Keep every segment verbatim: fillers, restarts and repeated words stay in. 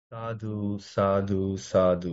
සාදු සාදු සාදු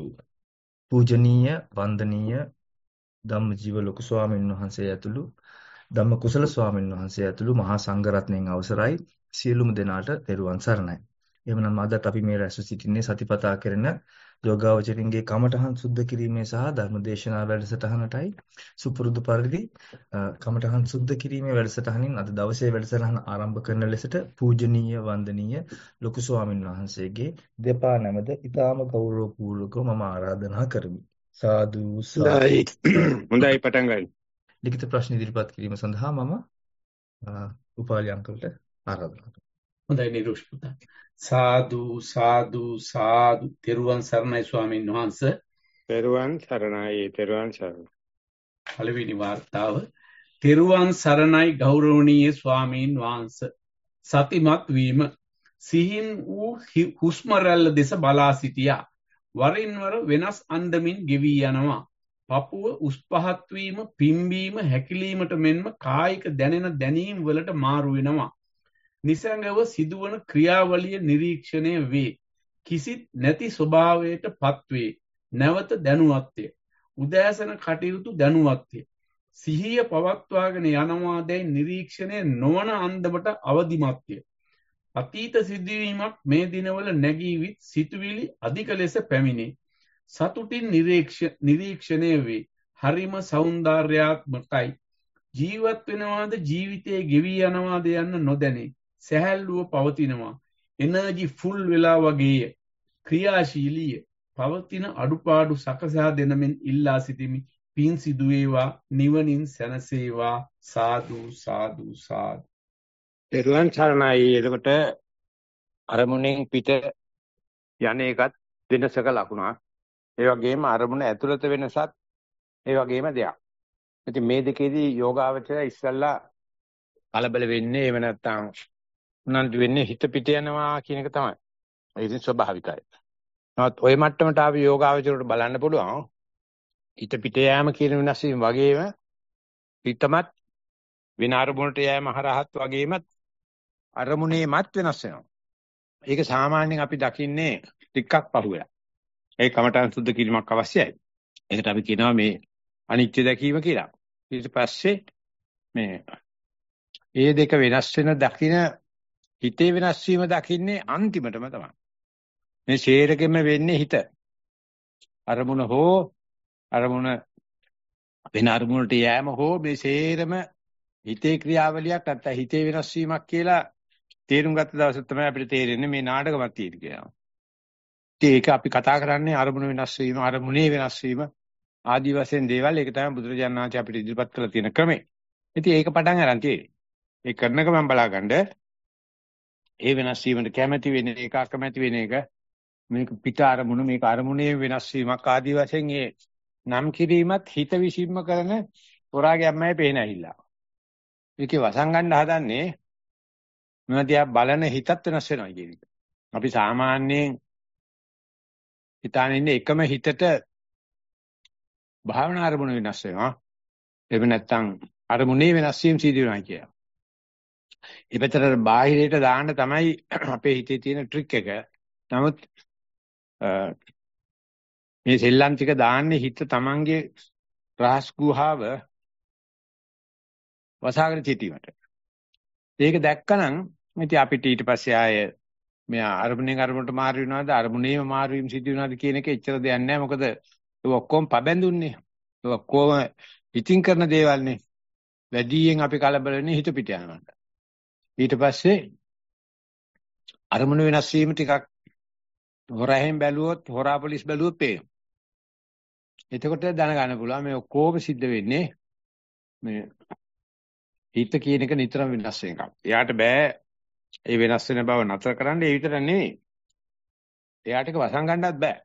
පූජනීය වන්දනීය ධම්මජීව ලොකු ස්වාමීන් වහන්සේ ඇතුළු ධම්ම කුසල ස්වාමීන් වහන්සේ ඇතුළු මහා සංඝරත්නයන් අවසරයි සියලුම දෙනාට තෙරුවන් සරණයි. එහෙමනම් අදත් අපි මේ රැස්ව සිටින්නේ සතිපතා කරන යෝගාවචරින්ගේ කමඨහන් සුද්ධ කිරීමේ සහ ධර්මදේශනා වැඩසටහනටයි. සුපුරුදු පරිදි අ, කමඨහන් සුද්ධ කිරීමේ වැඩසටහනින් අද දවසේ වැඩසටහන ආරම්භ කරන ලෙසට පූජනීය වන්දනීය ලොකු ස්වාමීන් වහන්සේගේ දෙපා නැමද ඊටාම ගෞරවපූර්වකව මම ආරාධනා කරමි. සාදු සාදු. හොඳයි හොඳයි පටන් ගන්න. ලිඛිත ප්‍රශ්න ඉදිරිපත් කිරීම සඳහා මම අ, උපාලි අංකල්ට ආරාධනා කරනවා. හොඳයි නිරුෂ් පුතා. සාදු සාදු සාදු තෙරුවන් සරණයි ස්වාමීන් වහන්සේ. තෙරුවන් සරණයි තෙරුවන් සරණයි. පළවෙනි වார்த்தාව තෙරුවන් සරණයි ගෞරවනීය ස්වාමීන් වහන්සේ. සතිමත් වීම සිහින් වූ හි- හුස්ම රැල්ල දෙස බලා සිටියා. වරින් වර වෙනස් අන්දමින් ගෙවි යනවා. පපුව උස් පහත් වීම පිම්බීම හැකිලීමට මෙන්ම කායික දැනෙන දැනීම් වලට මාරු වෙනවා. නිසංගව සිදුවන ක්‍රියාවලිය නිරීක්ෂණය වේ. කිසිත් නැති ස්වභාවයට පත්වේ. නැවත දැනුවත්ය. උදෑසන කටයුතු දැනුවත්ය. සිහිය පවත්වාගෙන යනවාදැයි නිරීක්ෂණය නොවන අන්දමට අවදිමත්ය. අතීත සිදුවීමක් මේ දිනවල නැගීවිත් සිතුවිලි අධික ලෙස පැමිණේ. සතුටින් නිරීක්ෂ- නිරීක්ෂණය වේ. හරිම සෞන්දර්යාත්මකයි. ජීවත් වෙනවාද ජීවිතයේ ගෙවී යනවාද යන්න නොදැනේ. සැහැල්ලුව පවතිනවා. එනර්ජි ෆුල් වෙලා වගේය. ක්‍රියාශීලීය. පවතින අඩුපාඩු සකසා දෙනමින් ඉල්ලා සිටිමි. පින් සිදුවේවා නිවනින් සැනසේවා. සාදු සාදු සාදු. තෙරුවන් සරණයි. එතකොට අරමුණෙන් පිට යන එකත් වෙනසක ලකුණක්. ඒ වගේම අරමුණ ඇතුළත වෙනසත් ඒ වගේම දෙයක්. ඉතින් මේ දෙකේදී යෝගාවචරය ඉස්සල්ලා කලබල වෙන්නේ එහෙම නැත්නම් උනන්දු වෙන්නේ හිත පිට යනවා කියන එක තමයි. ඒක ඉතින් ස්වභාවිකයි. නමුත් ওই මට්ටමට ආපු යෝගාවචරයට බලන්න පුළුවන් හිත පිට යෑම කියන වෙනස් වීම වගේම හිතමත් වෙන අරමුණට යෑම හරහත් වගේම අරමුණේමත් වෙනස් වෙනවා. ඒක සාමාන්‍යයෙන් අපි දකින්නේ ටිකක් පහුවෙලා. ඒ කමඨං සුද්ධ කිරීමක් අවශ්‍යයි. ඒකට අපි කියනවා මේ අනිත්‍ය දැකීම කියලා. ඊට පස්සේ මේ ඒ දෙක වෙනස් වෙන දකින හිතේ වෙනස් වීම දකින්නේ අන්තිමටම තමයි. මේ ශේරකෙම වෙන්නේ හිත. අරමුණ හෝ අරමුණ වෙන අරමුණට යෑම හෝ මේ ශේරම හිතේ ක්‍රියාවලියක් නැත්නම් හිතේ වෙනස් වීමක් කියලා තේරුම් ගත්ත දවසේ තමයි අපිට තේරෙන්නේ මේ නාටකමක් තියෙන කියලා. ඒක අපි කතා කරන්නේ අරමුණ වෙනස් වීම, අරමුණේ වෙනස් වීම ආදි වශයෙන් දේවල්. ඒක තමයි බුදුරජාණන් වහන්සේ අපිට ඉදිරිපත් කරලා තියෙන ක්‍රමය. ඉතින් ඒක පටන් ගන්න තියෙන්නේ. ඒ කරනක මම බලාගන්න ඒ වෙනස් වීමට කැමැති වෙන එක, අකමැති වෙන එක, මේක පිට අරමුණ, මේක අරමුණේ වෙනස් වීමක් ආදි වශයෙන් ඒ නම් කිරීමත් හිත විසින්ම කරන හොරාගේ අම්මයි පේන ඇහිලා. ඒකේ වසන් ගන්න හදන්නේ මොනවද බලන හිතත් වෙනස් වෙනවා කියන එක. අපි සාමාන්‍යයෙන් හිතාන ඉන්නේ එකම හිතට භාවනා අරමුණ වෙනස් වෙනවා. එහෙම නැත්නම් අරමුණේ වෙනස් වීම සිදු වෙනවා කියලා. ඒ පැත්තට බාහිරයට දාන්න තමයි අපේ හිතේ තියෙන ට්‍රික් එක. නමුත් මේ සෙල්ලම් ටික දාන්නේ හිත තමන්ගේ රහස් ගුහාව වසාගෙන සිටීමට. ඒක දැක්කනම් ඉතින් අපිට ඊට පස්සේ ආය මෙයා අරමුණෙන් අරමුණට මාරු වෙනවද අරමුණේම මාරු වීම සිදු වෙනවද කියන එක එච්චර දෙයක් නැහැ. මොකද ඒක ඔක්කොම පබැඳුන්නේ. ඒක ඔක්කොම ඉතිං කරන දේවල්නේ. වැඩියෙන් අපි කලබල වෙන්නේ හිත පිට යනවට. ඊට පස්සේ අරමුණ වෙනස් වීම ටිකක් හොරාහෙන් බැලුවොත්, හොරා පොලිස් බැලුවොත් පේනවා. එතකොට දැනගන්න පුළුවන් මේ ඔක්කොම සිද්ධ වෙන්නේ මේ හිත කියන එක නිතරම වෙනස් වෙන එකක්. එයාට බෑ ඒ වෙනස් වෙන බව නතර කරන්න. ඒ විතර නෙවෙයි. එයාට ඒක වසන් ගන්නත් බෑ.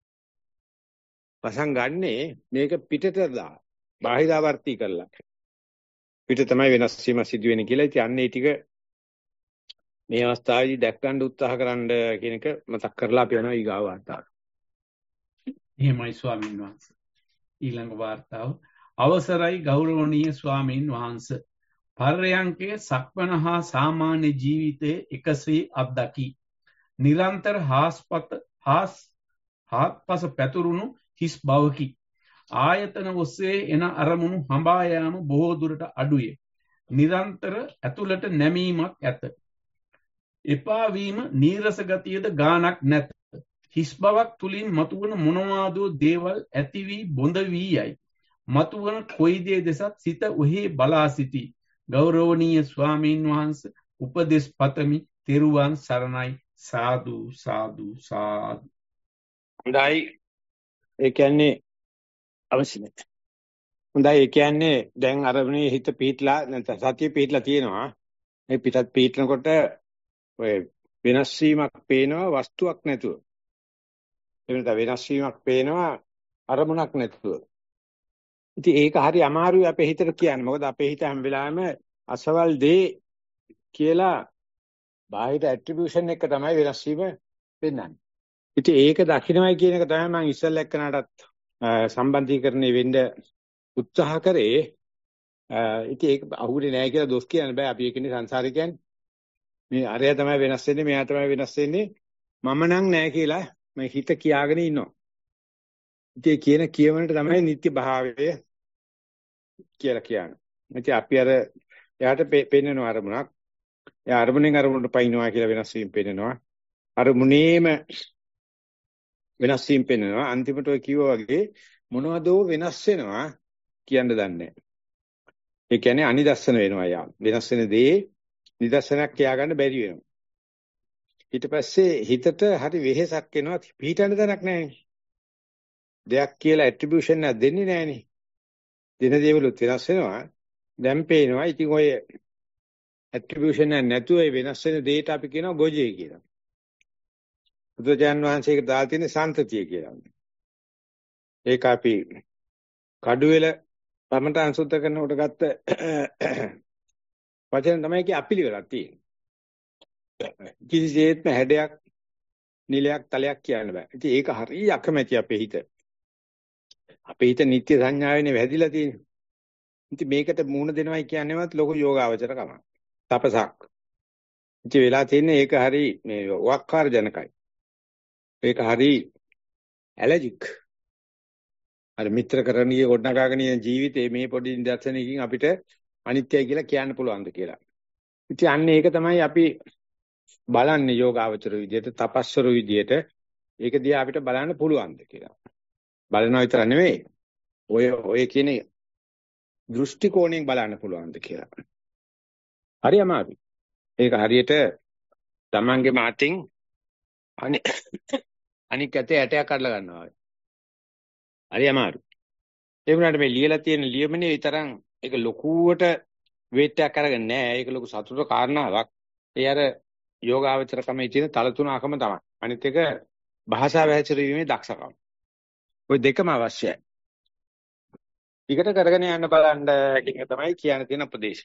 වසන් ගන්නේ මේක පිටට දා. බාහිරාවර්ති කරලා. පිට තමයි වෙනස් වීම සිදු වෙන්නේ කියලා. ඉතින් අන්න ඒ ටික මේ අවස්ථාවේදී දැක් ගන්න උත්සාහ කරන්න කියන එක මතක් කරලා අපි යනවා ඊගාව වාර්තාවට. එහෙමයි ස්වාමීන් වහන්සේ. ඊළඟ වාර්තාව අවසරයි ගෞරවනීය ස්වාමීන් වහන්සේ. පර්යංකයේ සක්මන හා සාමාන්‍ය ජීවිතයේ එකසේ අත්දකි. නිරන්තර හාස්පත හාස් හාත්පස පැතුරුණු හිස් බවකි. ආයතන ඔස්සේ එන අරමුණු හඹා යාම බොහෝ දුරට අඩුය. නිරන්තර ඇතුළට නැමීමක් ඇත. එපා වීම නීරස ගතියද ගානක් නැත. හිස් බවක් තුලින් මතුවන මොනවාදෝ දේවල් ඇති වී බොඳ වී යයි. මතුවන කොයි දේ දෙසත් සිත ඔහි බලා සිටී. ගෞරවනීය ස්වාමීන් වහන්සේ උපදෙස් පතමි. තෙරුවන් සරණයි. සාදු සාදු සාදු. හොඳයි. ඒ කියන්නේ අවශ්‍ය නැහැ. හොඳයි. ඒ කියන්නේ දැන් අරමුණේ හිත පිහිටලා නැත්නම් සතිය පිහිටලා තියෙනවා. මේ පිටත් පිහිටනකොට ඔය වෙනස් වීමක් පේනවා වස්තුවක් නැතුව. එතන වෙනස් වීමක් පේනවා අරමුණක් නැතුව. ඉතින් ඒක හරි අමාරුයි අපේ හිතට කියන්න. මොකද අපේ හිත හැම වෙලාවෙම අසවල් දේ කියලා බාහිර ඇට්‍රිබියුෂන් එක තමයි වෙනස් වීම පෙන්වන්නේ. ඉතින් ඒක දකින්නයි කියන එක තමයි මම ඉස්සෙල්ලා එක්කනටත් සම්බන්ධීකරණය වෙන්න උත්සාහ කරේ. ඉතින් ඒක අහුුනේ නැහැ කියලා දොස් කියන්න බෑ. අපි ඒකනේ සංසාරේ කියන්නේ. මේ අරයා තමයි වෙනස් වෙන්නේ, මෙයා තමයි වෙනස් වෙන්නේ. මම නම් නැහැ කියලා මම හිත කියාගෙන ඉන්නවා. ඉතින් කියන කියවනට තමයි නිත්‍ය භාවය කියලා කියන්නේ. ඉතින් අපි අර එයාට පෙන්නන අරමුණක්, එයා අරමුණෙන් අරමුණට පයින්නවා කියලා වෙනස් වීම පෙන්නනවා. අරමුණේම වෙනස් වීම පෙන්නනවා. අන්තිමට ඔය කිව්වා වගේ මොනවදෝ වෙනස් වෙනවා කියන්න දන්නේ නැහැ. ඒ කියන්නේ අනිදස්සන වෙනවා යා. වෙනස් වෙන දේ නිදර්ශනයක් කියාගන්න බැරි වෙනවා. ඊට පස්සේ හිතට හරි වෙහෙසක් එනවා. පිටින්න තැනක් නැහැ. දෙයක් කියලා ඇට්‍රිබියුෂන් එක දෙන්නේ නැහනේ. දෙන දේවලුත් වෙනස් වෙනවා. දැන් පේනවා. ඉතින් ඔය ඇට්‍රිබියුෂන් එක නැතුව වෙනස් වෙන දෙයට අපි කියනවා ගොජේ කියලා. බුදුජාන් වහන්සේක දාලා තියෙන සම්තතිය කියලා. ඒක අපි කඩුවෙල පමණට සුද්ධ කරනකොට ගත්ත වචන තමයි කි අපිලිවෙලක් තියෙන්නේ. කිසිසේත්ම හැඩයක් නිලයක් තලයක් කියන්න බෑ. ඉතින් ඒක හරිය අකමැති අපේ හිත. අපේ හිත නිත්‍ය සංඥාවෙනේ වැදිලා තියෙන්නේ. ඉතින් මේකට මූණ දෙනවයි කියන්නේවත් ලොකු යෝගාවචර කමක්. තපසක්. ඉතින් වෙලා තියෙන්නේ ඒක හරි මේ වක්කාර ජනකයි. ඒක හරි ඇලර්ජික්. අර මිත්‍රකරණීය ගොඩනගාගෙන ජීවිතේ මේ පොඩි නිදර්ශනයකින් අපිට අනිත්‍යයි කියලා කියන්න පුළුවන්ද කියලා. ඉතින් අන්නේ ඒක තමයි අපි බලන්නේ යෝගාවචර විදියට, තපස්වර විදියට. ඒක දිහා අපිට බලන්න පුළුවන්ද කියලා. බලනවා විතර නෙවෙයි. ඔය ඔය කියන්නේ දෘෂ්ටි කෝණයෙන් බලන්න පුළුවන්ද කියලා. හරි අමාරුයි. ඒක හරියට තමන්ගේ මාටින් අනික් ඇතේ ඇටයක් කඩලා ගන්නවා වගේ. හරි අමාරුයි. ඒ වුණාට මේ ලියලා තියෙන ලියමනේ විතරක් ඒක ලොකුවට වේට් එකක් අරගෙන නෑ. ඒක ලොකු සතුටු කාරණාවක්. ඒ අර යෝගාවචර ක්‍රමයේ තියෙන තල තුනකම තමයි. අනිත් එක භාෂාව හැසිරීමේ දක්ෂකම. ওই දෙකම අවශ්‍යයි. ටිකට කරගෙන යන්න බලන්න කියන තමයි කියන්න තියෙන උපදේශය.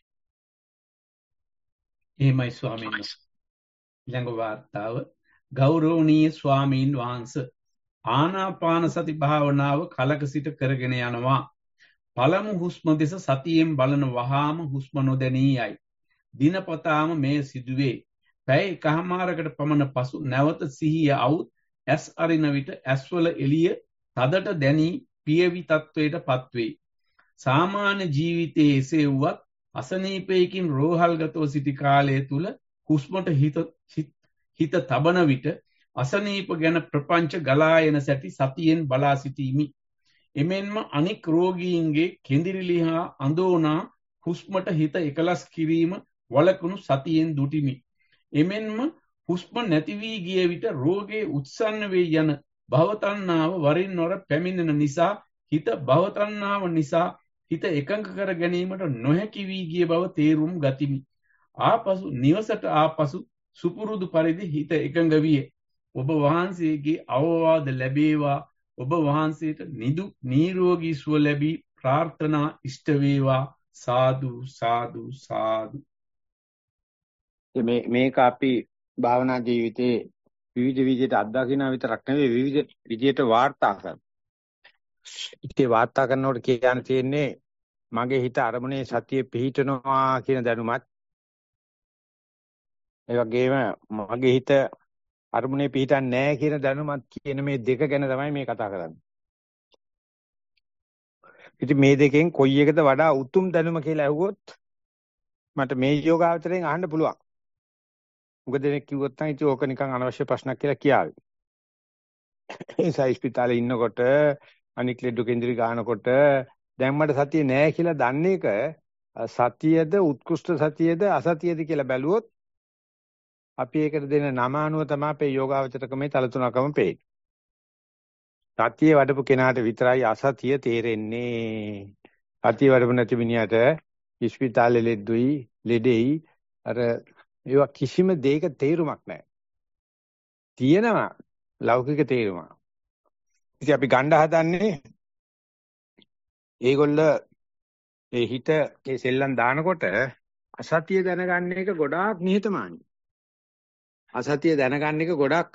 එහෙමයි ස්වාමීන් වහන්සේ. ඊළඟ වාර්තාව ගෞරවනීය ස්වාමීන් වහන්සේ ආනාපාන සති භාවනාව කලක සිට කරගෙන යනවා. පළමු හුස්ම දෙස සතියෙන් බලන වහාම හුස්ම නොදැනී යයි. දිනපතාම මේ සිදුවේ. පැය එකහමාරකට පමණ පසු නැවත සිහිය අවුත් ඇස් අරින විට ඇස්වල එළිය තදට දැනී පියවි තත්වයට පත්වේ. සාමාන්‍ය ජීවිතයේ එසේ වුවත් අසනීපයකින් රෝහල්ගතව සිටි කාලය තුල හුස්මට හිත හිත තබන විට අසනීප ගැන ප්‍රපංච ගලා එන සැටි සතියෙන් බලා සිටීමි. එමෙන්ම අනික් රෝගීන්ගේ කෙඳිරිලි හා අඳෝනා හුස්මට හිත එකලස් කිරීම වළකුණු සතියෙන් දුටිමි. එමෙන්ම හුස්ම නැති වී ගිය විට රෝගේ උත්සන්න වේ යන භවතණ්ණාව වරින් වර පැමිණෙන නිසා හිත භවතණ්ණාව නිසා හිත එකඟ කර ගැනීමට නොහැකි වී ගිය බව තේරුම් ගතිමි. ආපසු නිවසට ආපසු සුපුරුදු පරිදි හිත එකඟ විය. ඔබ වහන්සේගේ අවවාද ලැබේවා. ඔබ වහන්සේට නිදුක් නිරෝගී සුව ලැබී ප්‍රාර්ථනා ඉෂ්ට වේවා. සාදු සාදු සාදු. මේ මේක අපි භාවනා ජීවිතේ විවිධ විදිහට අත්දකින්න විතරක් නෙවෙයි විවිධ විදිහට වාර්තා කරනවා. ඉතින් වාර්තා කරනකොට කියන්න තියෙන්නේ මගේ හිත අරමුණේ සතිය පිහිටනවා කියන දැනුමත් ඒ වගේම මගේ හිත අරමුණේ පිහිටන්නේ නැහැ කියන දැනුමත් කියන මේ දෙක ගැන තමයි මේ කතා කරන්නේ. ඉතින් මේ දෙකෙන් කොයි එකද වඩා උතුම් දැනුම කියලා ඇහුවොත් මට මේ යෝගාවචරයෙන් අහන්න පුළුවන්. මොකද දෙනෙක් කිව්වොත් නම් ඉතින් ඕක නිකන් අනවශ්‍ය ප්‍රශ්නක් කියලා කියාවි. ඒ සයිස්පිතාලේ ඉන්නකොට අනික් ලෙඩ කේන්ද්‍රී ගන්නකොට දැන් මට සතිය නැහැ කියලා දන්නේ එක සතියද උත්කෘෂ්ඨ සතියද අසතියද කියලා බැලුවොත් අපි ඒකට දෙන නම අනුව තමයි අපේ යෝගාවචරකමේ තලතුණකම පේන්නේ. සතිය වඩපු කෙනාට විතරයි අසතිය තේරෙන්නේ. සතිය වඩපු නැති මිනිහට ඉස්පිතාලේ ලෙඩුයි ලෙඩෙයි අර ඒවා කිසිම දෙයක තේරුමක් නැහැ. තියෙනවා ලෞකික තේරුම. ඉතින් අපි ගණ්ඩ හදන්නේ ඒගොල්ල ඒ හිත ඒ සෙල්ලම් දානකොට අසතිය දැනගන්න එක ගොඩාක් නිහතමානී. අසතිය දැනගන්න එක ගොඩක්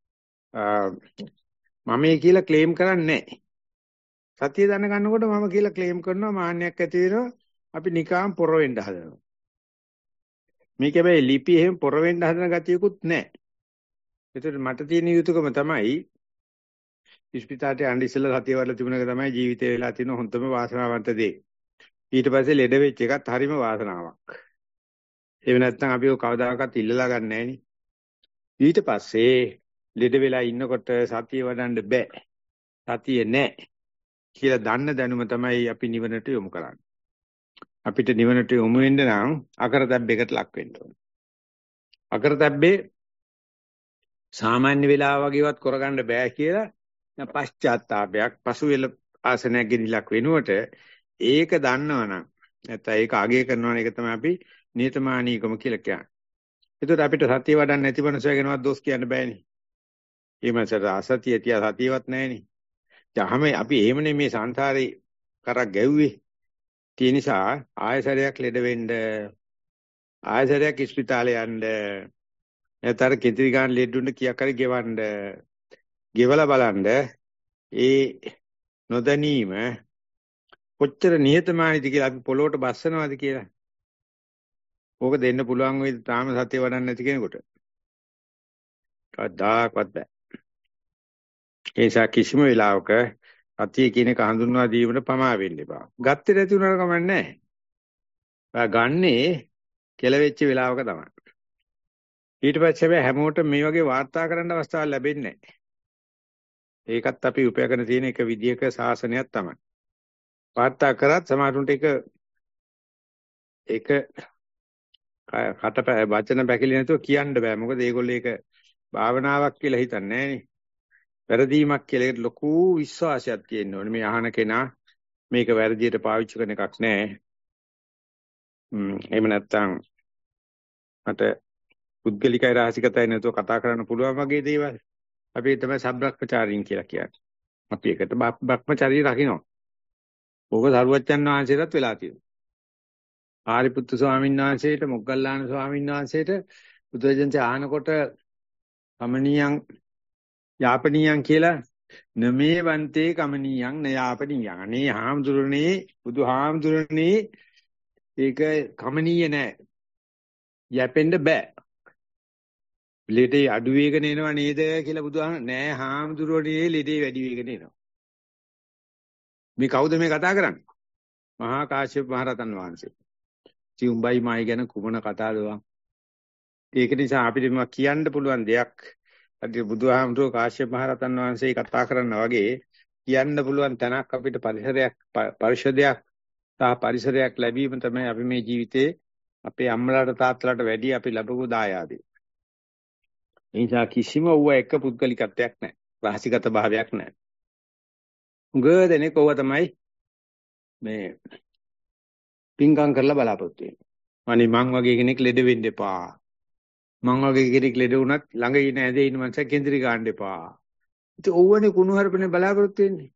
මම මේ කියලා ක්ලේම් කරන්නේ නැහැ. සතිය දැනගන්නකොට මම කියලා ක්ලේම් කරනවා මාන්නයක් ඇති වෙනවා අපි නිකාම් පොර වෙන්න හදනවා. මේක හැබැයි ලිපි එහෙම පොර වෙන්න හදන ගතියකුත් නැහැ. ඒතර මට තියෙන යුතුයකම තමයි ඉස්පිතාලේ අඬ ඉස්සලා සතිය වල තිබුණ එක තමයි ජීවිතේ වෙලා තියෙන හොඳම වාසනාවන්ත දේ. ඊට පස්සේ ලෙඩ වෙච්ච එකත් හරිම වාසනාවක්. එහෙම නැත්නම් අපි ඔය කවදාකවත් ඉල්ලලා ගන්න නැහැ නේ. ඊට පස්සේ ලෙඩ වෙලා ඉන්නකොට සතිය වඩන්න බෑ. සතිය නැහැ කියලා දන්න දැනුම තමයි අපි නිවනට යොමු කරන්නේ. අපිට නිවනට යොමු වෙන්න නම් අකරතැබ්බයකට ලක් වෙන්න ඕනේ. අකරතැබ්බේ සාමාන්‍ය වෙලාව වගේවත් කරගන්න බෑ කියලා පශ්චාත්තාවයක් පසුවෙල ආසනයක් ගෙනිලක් වෙනුවට ඒක දන්නවනම් නැත්නම් ඒක අගය කරනවනේ ඒක තමයි අපි නියතමානීකම කියලා කියන්නේ. ඒකට අපිට සතිය වඩන්න නැති වෙනසගෙනවත් දොස් කියන්න බෑනේ. ඒ මාසට අසතිය තියා සතියවත් නැහැනේ. ජහම අපි එහෙමනේ මේ සංසාරේ කරක් ගැව්වේ. ඒ නිසා ආයසරයක් ලෙඩ වෙන්න ආයසරයක් ඉස්පිතාලේ යන්න නැතර කිඳිරි ගන්න ලෙඩුන්න කියක් හරි ගෙවන්න ගෙවලා බලන්න ඒ නොදැනීම කොච්චර නිහතමානීද කියලා අපි පොළොවට බස්සනවාද කියලා. ඕක දෙන්න පුළුවන් වෙයි තාම සතිය වඩන්න නැති කෙනෙකුට. කවදාකවත් බෑ. ඒ නිසා කිසිම වෙලාවක සතිය කියන එක හඳුන්වා දීමට පමා වෙන්න එපා. ගත්තේ නැති උනර කමක් නැහැ. ඔයා ගන්නේ කෙලවෙච්ච වෙලාවක තමයි. ඊට පස්සේ හැබැයි හැමෝටම මේ වගේ වාර්තා කරන්න අවස්ථාවක් ලැබෙන්නේ නැහැ. ඒකත් අපි උපයගෙන තියෙන එක විදියක සාසනයක් තමයි. වාර්තා කරත් සමහරුන්ට ඒක ඒක කට වචන පැකිලි නැතුව කියන්න බෑ. මොකද ඒගොල්ලෝ ඒක භාවනාවක් කියලා හිතන්නේ නැහනේ. වැරදීමක් කියලා ඒකට ලොකු විශ්වාසයක් තියෙන්න ඕනේ. මේ අහන කෙනා මේක වැරදියට පාවිච්චි කරන එකක් නෑ. හ්ම් එහෙම නැත්තම් මට පුද්ගලිකයි රහසිගතයි නැතුව කතා කරන්න පුළුවන් වගේ දේවල්. අපි තමයි සබ්‍රක්‍මචාරීන් කියලා කියන්නේ. අපි එකට බ්‍රහ්මචාරී රකින්න. ඕක සරුවච්චන් වහන්සේටත් වෙලා තියෙනවා. ආරිපුත්තු ස්වාමීන් වහන්සේට මොග්ගල්ලාන ස්වාමීන් වහන්සේට බුදුරජාණන් ආනකොට කමනියන් යාපනියන් කියලා නමේ වන්තේ කමනියන් නයාපනියන්. අනේ හාමුදුරනේ බුදුහාමුදුරනේ ඒක කමනීය නෑ. යැපෙන්න බෑ. ලෙඩේ අඩු වේගන එනවා නේද කියලා බුදුහාම නෑ හාමුදුරනේ ලෙඩේ වැඩි වේගන එනවා. මේ කවුද මේ කතා කරන්නේ? මහා කාශ්‍යප මහ රහතන් වහන්සේ. ඉතින් උඹයි මායි ගැන කුමන කතාවද? ඒක නිසා අපිට මේවා කියන්න පුළුවන් දෙයක්. අද බුදුහාමුදුරුවෝ කාශ්‍යප මහ රහතන් වහන්සේ කතා කරනා වගේ කියන්න පුළුවන් තැනක් අපිට පරිසරයක් පරිශදයක් තා පරිසරයක් ලැබීම තමයි අපි මේ ජීවිතේ අපේ අම්මලාට තාත්තලාට වැඩි අපි ලැබපු දායාදේ. ඒ නිසා කිසිම ඌව එක පුද්ගලිකත්වයක් නැහැ. රහසිගත භාවයක් නැහැ. උගදෙනේ කොව තමයි මේ පිංගම් කරලා බලාපොරොත්තු වෙන්නේ. අනේ මං වගේ කෙනෙක් ලෙඩ වෙන්න එපා. මං වගේ කෙනෙක් ලෙඩ වුණත් ළඟ ඉන ඇදේ ඉන්න මං කේන්ද්‍රී ගන්න එපා. ඉතින් ඕවනේ කුණු හරපනේ බලාපොරොත්තු වෙන්නේ.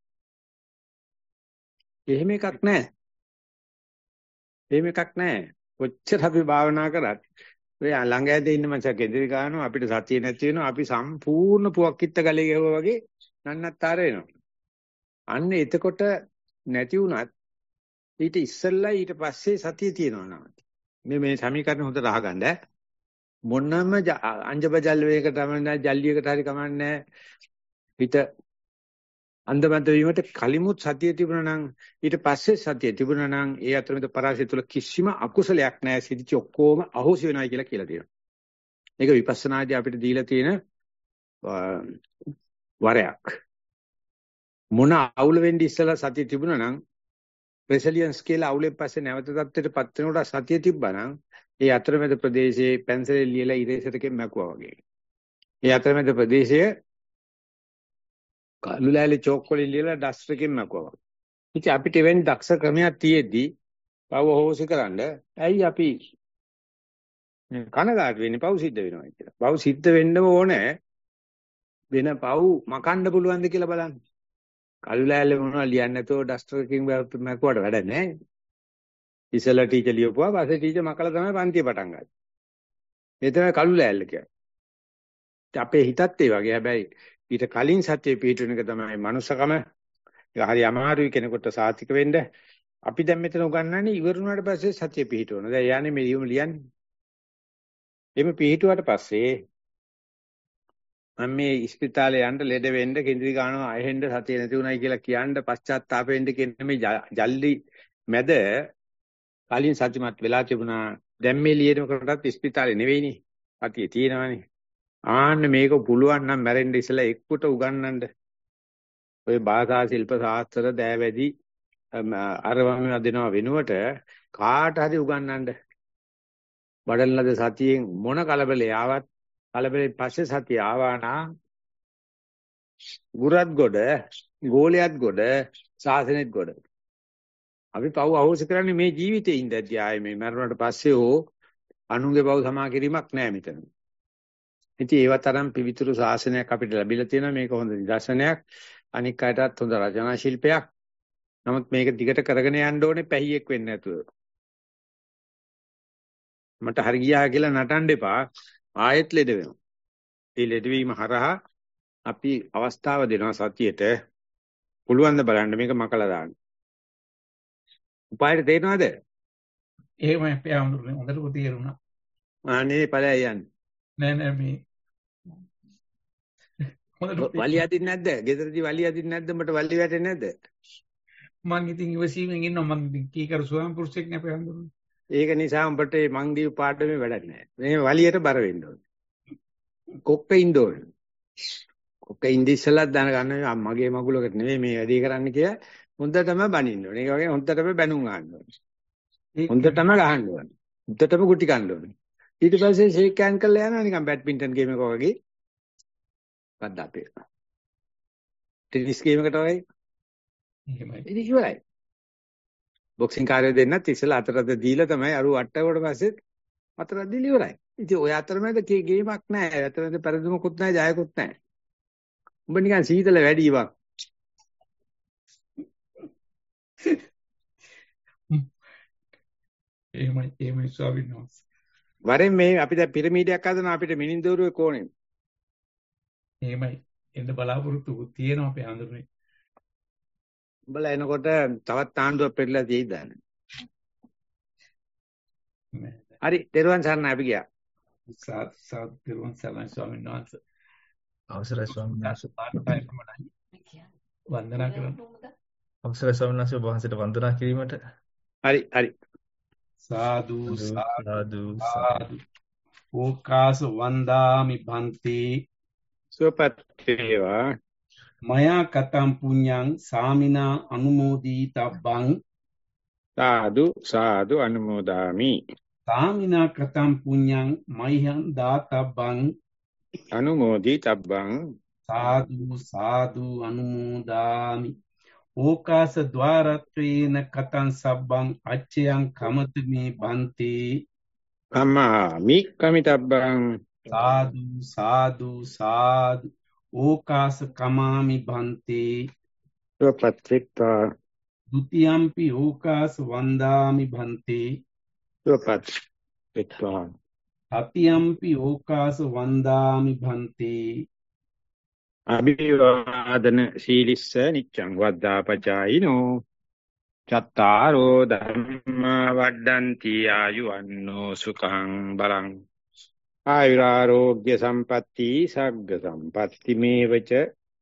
එහෙම එකක් නැහැ. එහෙම එකක් නැහැ. කොච්චර අපි භාවනා කරත් ඔය ළඟ ඇදේ ඉන්න මං කේන්ද්‍රී ගන්නවා අපිට සතිය නැති වෙනවා අපි සම්පූර්ණ පුවක් කිත්ත ගලේ ගැහුවා වගේ නන්නත්තර වෙනවා. අන්න එතකොට නැති වුණත් ඊට ඉස්සෙල්ලා ඊට පස්සේ සතිය තියෙනවා නේද? මේ මේ සමීකරණ හොඳට අහගන්න ඈ. මොනම අංජබජල් වේකට කමන්නේ ජල්ලියකට හරි කමන්නේ හිත අන්දමන්ත වීමට කලිමුත් සතිය තිබුණා නම් ඊට පස්සේ සතිය තිබුණා නම් ඒ අතරමැද පරාසය තුළ කිසිම අකුසලයක් නැහැ සිදිච්ච ඔක්කොම අහෝසි වෙනවයි කියලා කියලා තියෙනවා. ඒක විපස්සනාදී අපිට දීලා තියෙන වරයක්. මොන අවුල වෙන්නේ ඉස්සලා සතිය තිබුණා නම් රෙසිලියන්ස් කියලා අවුලෙන් පස්සේ නැවත තත්ත්වයට පත් වෙනකොට සතිය තිබ්බා නම් ඒ අතරමැද ප්‍රදේශයේ පැන්සලේ ලියලා ඉරේසරකින් මැකුවා වගේ. ඒ අතරමැද ප්‍රදේශයේ කළු ලෑලි චෝක් වලින් ලියලා ඩස්ටර් එකකින් මැකුවා. ඉතින් අපිට එවැනි දක්ෂ ක්‍රමයක් තියෙද්දි පව හොසි කරන්න ඇයි අපි කනගාටු වෙන්නේ පව සිද්ධ වෙනවා කියලා. පව සිද්ධ වෙන්නම ඕනේ වෙන පව මකන්න පුළුවන්ද කියලා බලන්න. කළු ලෑල්ල මොනවා ලියන්නේ නැතුව ඩස්ටර් එකකින් මැකුවට වැඩ නැහැ. ඉස්සලා ටීචර් ලියපුවා පස්සේ ටීචර් මකලා තමයි පන්තිය පටන් ගත්තේ. ඒ තමයි කළු ලෑල්ල කියන්නේ. අපේ හිතත් ඒ වගේ. හැබැයි ඊට කලින් සත්‍ය පිටුන එක තමයි මනුස්සකම. ඒක හරි අමාරුයි කෙනෙකුට සාතික වෙන්න. අපි දැන් මෙතන උගන්වන්නේ ඉවරුණාට පස්සේ සත්‍ය පිටුන. දැන් යන්නේ මේ ලියුම ලියන්නේ. එimhe පිටුවට පස්සේ මම මේ ඉස්පිතාලේ යන්න ලෙඩ වෙන්න කෙන්ද්‍රී ගානවා අයෙහෙන්න සතිය නැති උනායි කියලා කියන්න පශ්චාත්තාප වෙන්න කියන මේ ජල්ලි මැද කලින් සත්‍යමත් වෙලා තිබුණා. දැන් මේ ලියනකොටත් ඉස්පිතාලේ නෙවෙයිනේ. සතිය තියෙනවනේ. ආන්න මේක පුළුවන් නම් මැරෙන්න ඉස්සලා එක්කට උගන්වන්න. ඔය භාෂා ශිල්ප ශාස්ත්‍ර දෑවැදි අරවම දෙනවා වෙනුවට කාට හරි උගන්වන්න. බඩලනද සතියෙන් මොන කලබලේ ආවත් කලබලෙන් පස්සේ සතිය ආවා නම් ගුරත් ගොඩ, ගෝලියත් ගොඩ, සාසනෙත් ගොඩ. අපි පව් අහෝසි කරන්නේ මේ ජීවිතේ ඉඳද්දී ආයේ මේ මරණයට පස්සේ ඕ අනුන්ගේ පව් සමා කිරීමක් නෑ මෙතන. ඉතින් ඒවත් තරම් පිවිතුරු ශාසනයක් අපිට ලැබිලා තියෙනවා. මේක හොඳ නිදර්ශනයක්. අනික් අයටත් හොඳ රචනා ශිල්පයක්. නමුත් මේක දිගට කරගෙන යන්න ඕනේ පැහියෙක් වෙන්නේ නැතුව. මට හරි ගියා කියලා නටන්න එපා. ආයෙත් ලෙඩ වෙනවා. ඒ ලෙඩවීම හරහා අපි අවස්ථාව දෙනවා සතියට. පුළුවන් ද බලන්න මේක මකලා දාන්න. උපායට තේරෙනවද? එහෙමයි අපේ ආමුදුනේ හොඳට තේරුණා. අනේ ඵලයන් යන්නේ. නෑ නෑ මේ හොඳට වලිය අදින්නේ නැද්ද? ගෙදරදී වලිය අදින්නේ නැද්ද? මට වලිය වැටෙන්නේ නැද්ද? මං ඉතින් ඉවසීමෙන් ඉන්නවා. මං ඉතින් කීකරු ස්වයං පුරුෂයෙක් නේ අපේ ආමුදුනේ. ඒක නිසා උඹට මං දීපු පාඩමේ වැඩක් නැහැ. මේ වලියට බර වෙන්න ඕනේ. කොක්ක ඉන්න ඕනේ. කොක්ක ඉඳි ඉස්සලා දැනගන්න මගේ මගුලකට නෙවෙයි මේ වැඩේ කරන්න කියලා හොඳටම බනින්න ඕනේ. ඒ වගේ හොඳටම බැනුම් ගන්න ඕනේ. හොඳටම ගහන්න ඕනේ. හොඳටම ගුටි කන්න ඕනේ. ඊට පස්සේ ෂේක් හෑන්ඩ් කරලා යනවා නිකන් බැඩ්මින්ටන් ගේම් එකක වගේ. පද්ද අපේ. ටෙනිස් ගේම් එකකට වගේ. එහෙමයි. ඉතින් ඉවරයි. බොක්සින් කාර්යය දෙන්නත් ඉස්සලා අතරද දීලා තමයි අරු අට්ටවට පස්සේ අතරද දීලා ඉවරයි. ඉතින් ඔය අතරමැද ගේමක් නැහැ. අතරමැද පෙරදුමකුත් නැහැ, ජයකුත් නැහැ. උඹ නිකන් සීතල වැඩි ඉවක්. එහෙමයි එහෙමයි ස්වාමීන් වහන්සේ. වරෙන් මේ අපි දැන් පිරමීඩයක් හදනවා අපිට මිනින්දෝරුවේ කෝණේ. එහෙමයි. එන්න බලාපොරොත්තු තියෙනවා අපේ හඳුනේ. උඹලා එනකොට තවත් ආණ්ඩුවක් පෙරලා තියෙයිද දැන්? හරි, දරුවන් සරණයි අපි ගියා. සාත් සාත් දරුවන් සරණයි ස්වාමීන් වහන්සේ. අවසරයි ස්වාමීන් වහන්සේ. වන්දනා කරන්න. අවසරයි ස්වාමීන් වහන්සේ ඔබ වහන්සේට වන්දනා කිරීමට. හරි හරි. සාදු සාදු සාදු. ඕකාස වන්දාමි භන්ති. සුවපත් වේවා. මයා කතම් පුඤ්ඤං සාමිනා අනුමෝදී තබ්බං. සාදු සාදු අනුමෝදාමි. සාමිනා කතම් පුඤ්ඤං මයිහං දාතබ්බං. අනුමෝදී තබ්බං. සාදු සාදු අනුමෝදාමි. ඕකාස ద్వාරත්වේන කතං සබ්බං අච්චයං කමතමේ බන්ති. කමාමි කමිතබ්බං. සාදු සාදු සාදු. ඕකාස කමාමි බන්ති. සුවපත්ත්වා. ဒ ුතියම්පි ඕකාස වන්දාමි බන්ති. සුවපත්ත්වා. තතියම්පි ඕකාස වන්දාමි බන්ති. අභිවාදන සීලිස්ස නිච්ඡං වද්දාපචායිනෝ චත්තාරෝ ධම්මා වඩ්ඩಂತಿ ආයුවන්නෝ සුඛං බලං ආයුරාෝග්‍ය සම්පatti සග්ග සම්පatti මේවච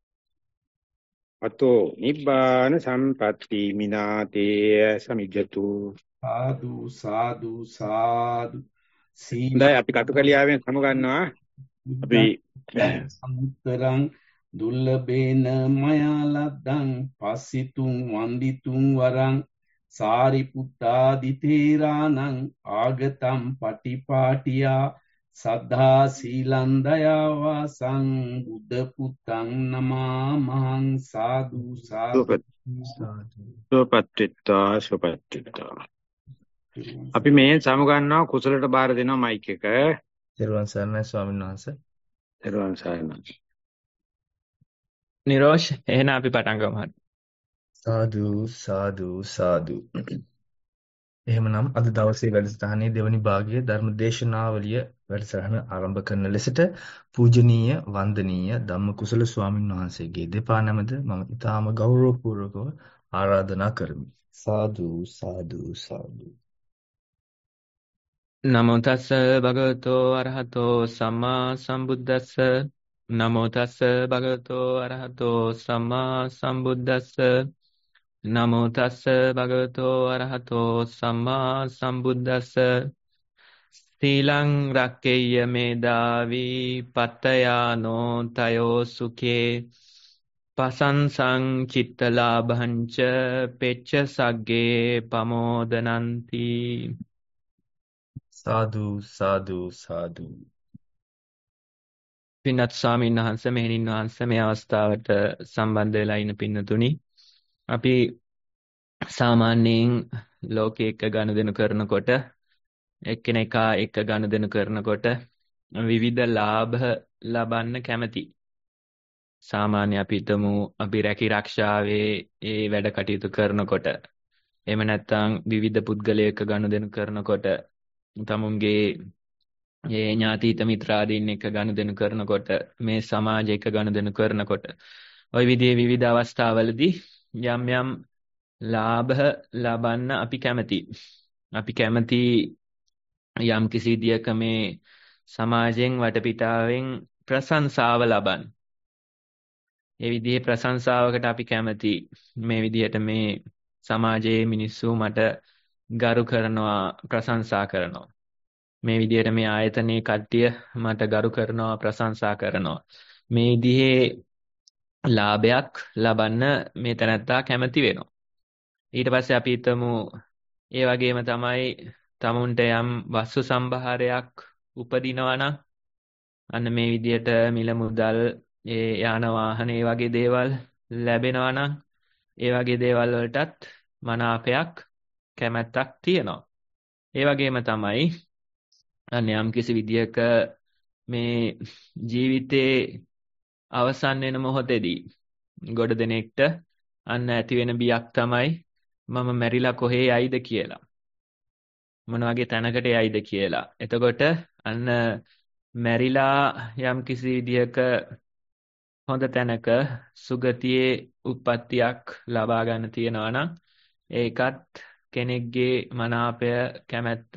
අතෝ නිබ්බාන සම්පatti මිනාතේ සමිජ්ජතු. සාදු සාදු සාදු හොඳයි අපි සීලං කටුකලියාවෙන් සමු ගන්නවා. අපි බුද්ධං සමුත්තරං දුර්ලභේන මයා ලද්දං පස්සිතුං වන්දිතුං වරං සාරිපුත්තාදි තේරාණං ආගතම් පටිපාටියා සද්ධා සීලං දයාවාසං බුද්ධ පුත්තං නමාමහං සාදු සාදු සාදු. සුවපත්ත්වා සුවපත්ත්වා. අපි මේ සමු ගන්නවා කුසලට බාර දෙනවා මයික් එක. තෙරුවන් සරණයි ස්වාමීන් වහන්සේ. දරුවන් සායනයි. නිරෝෂ් එහෙනම් අපි පටන් ගමු. හරි. සාදු සාදු සාදු. එහෙමනම් අද දවසේ වැඩසටහනේ දෙවනි භාගයේ ධර්ම දේශනාවලිය වැඩසටහන ආරම්භ කරන ලෙසට පූජනීය වන්දනීය ධම්මකුසල ස්වාමින් වහන්සේගේ දෙපා නමද මම ඊටාම ගෞරවපූර්වකව ආරාධනා කරමි. සාදු සාදු සාදු. නමෝ තස්ස භගවතෝ අරහතෝ සම්මා සම්බුද්දස්ස නමෝ තස්ස භගවතෝ අරහතෝ සම්මා සම්බුද්දස්ස නමෝ තස්ස භගවතෝ අරහතෝ සම්මා සම්බුද්දස්ස සීලං රක්කේය මේදාවි පත්තයානෝ තයෝ සුඛේ පසංසං චිත්තලාභංච පෙච්ච සග්ගේ පමෝදනන්ති. සාදු සාදු සාදු. පින්වත් ස්වාමීන් වහන්සේ මෙහෙණින් වහන්සේ මේ අවස්ථාවට සම්බන්ධ වෙලා ඉන්න පින්නතුනි, අපි සාමාන්‍යයෙන් ලෝකයේ එක්ක ගනුදෙනු කරනකොට එක්කෙනෙක්ා එක්ක ගනුදෙනු කරනකොට විවිධ ලාභ ලබන්න කැමති. සාමාන්‍ය අපි හිතමු අපි රැකී ආරක්ෂාවේ ඒ වැඩ කටයුතු කරනකොට, එහෙම නැත්නම් විවිධ පුද්ගලයෙක් ගනුදෙනු කරනකොට, තමුන්ගේ ඒ ඥාතිත මිත්‍රාදීන් එක්ක ගනුදෙනු කරනකොට, මේ සමාජ එක්ක ගනුදෙනු කරනකොට, ওই විදිහේ විවිධ අවස්ථාවලදී යම් යම් ලාභ ලබන්න අපි කැමති. අපි කැමති යම් කිසි විදියක මේ සමාජයෙන් වටපිටාවෙන් ප්‍රශංසාව ලබන්න. ඒ විදිහේ ප්‍රශංසාවකට අපි කැමති. මේ විදිහට මේ සමාජයේ මිනිස්සු මට ගරු කරනවා, ප්‍රශංසා කරනවා. මේ විදිහට මේ ආයතනයේ කට්ටිය මට ගරු කරනවා, ප්‍රශංසා කරනවා. මේ විදිහේ ලාභයක් ලබන්න මේ තැනැත්තා කැමති වෙනවා. ඊට පස්සේ අපි හිතමු ඒ වගේම තමයි තමුන්ට යම් වස්තු සම්භාරයක් උපදිනවා නම්, අන්න මේ විදිහට මිල මුදල්, ඒ යාන වාහන, ඒ වගේ දේවල් ලැබෙනවා නම්, ඒ වගේ දේවල් වලටත් මනාපයක්, කැමැත්තක් තියෙනවා. ඒ වගේම තමයි අන්න යම් කිසි විදියක මේ ජීවිතේ අවසන් වෙන මොහොතේදී ගොඩ දෙනෙක්ට අන්න ඇති වෙන බියක් තමයි මම මැරිලා කොහේ යයිද කියලා. මොන වගේ තැනකට යයිද කියලා. එතකොට අන්න මැරිලා යම් කිසි විදියක හොඳ තැනක සුගතියේ උප්පත්තියක් ලබා ගන්න තියනවා නම් ඒකත් කෙනෙක්ගේ මනාපය, කැමැත්ත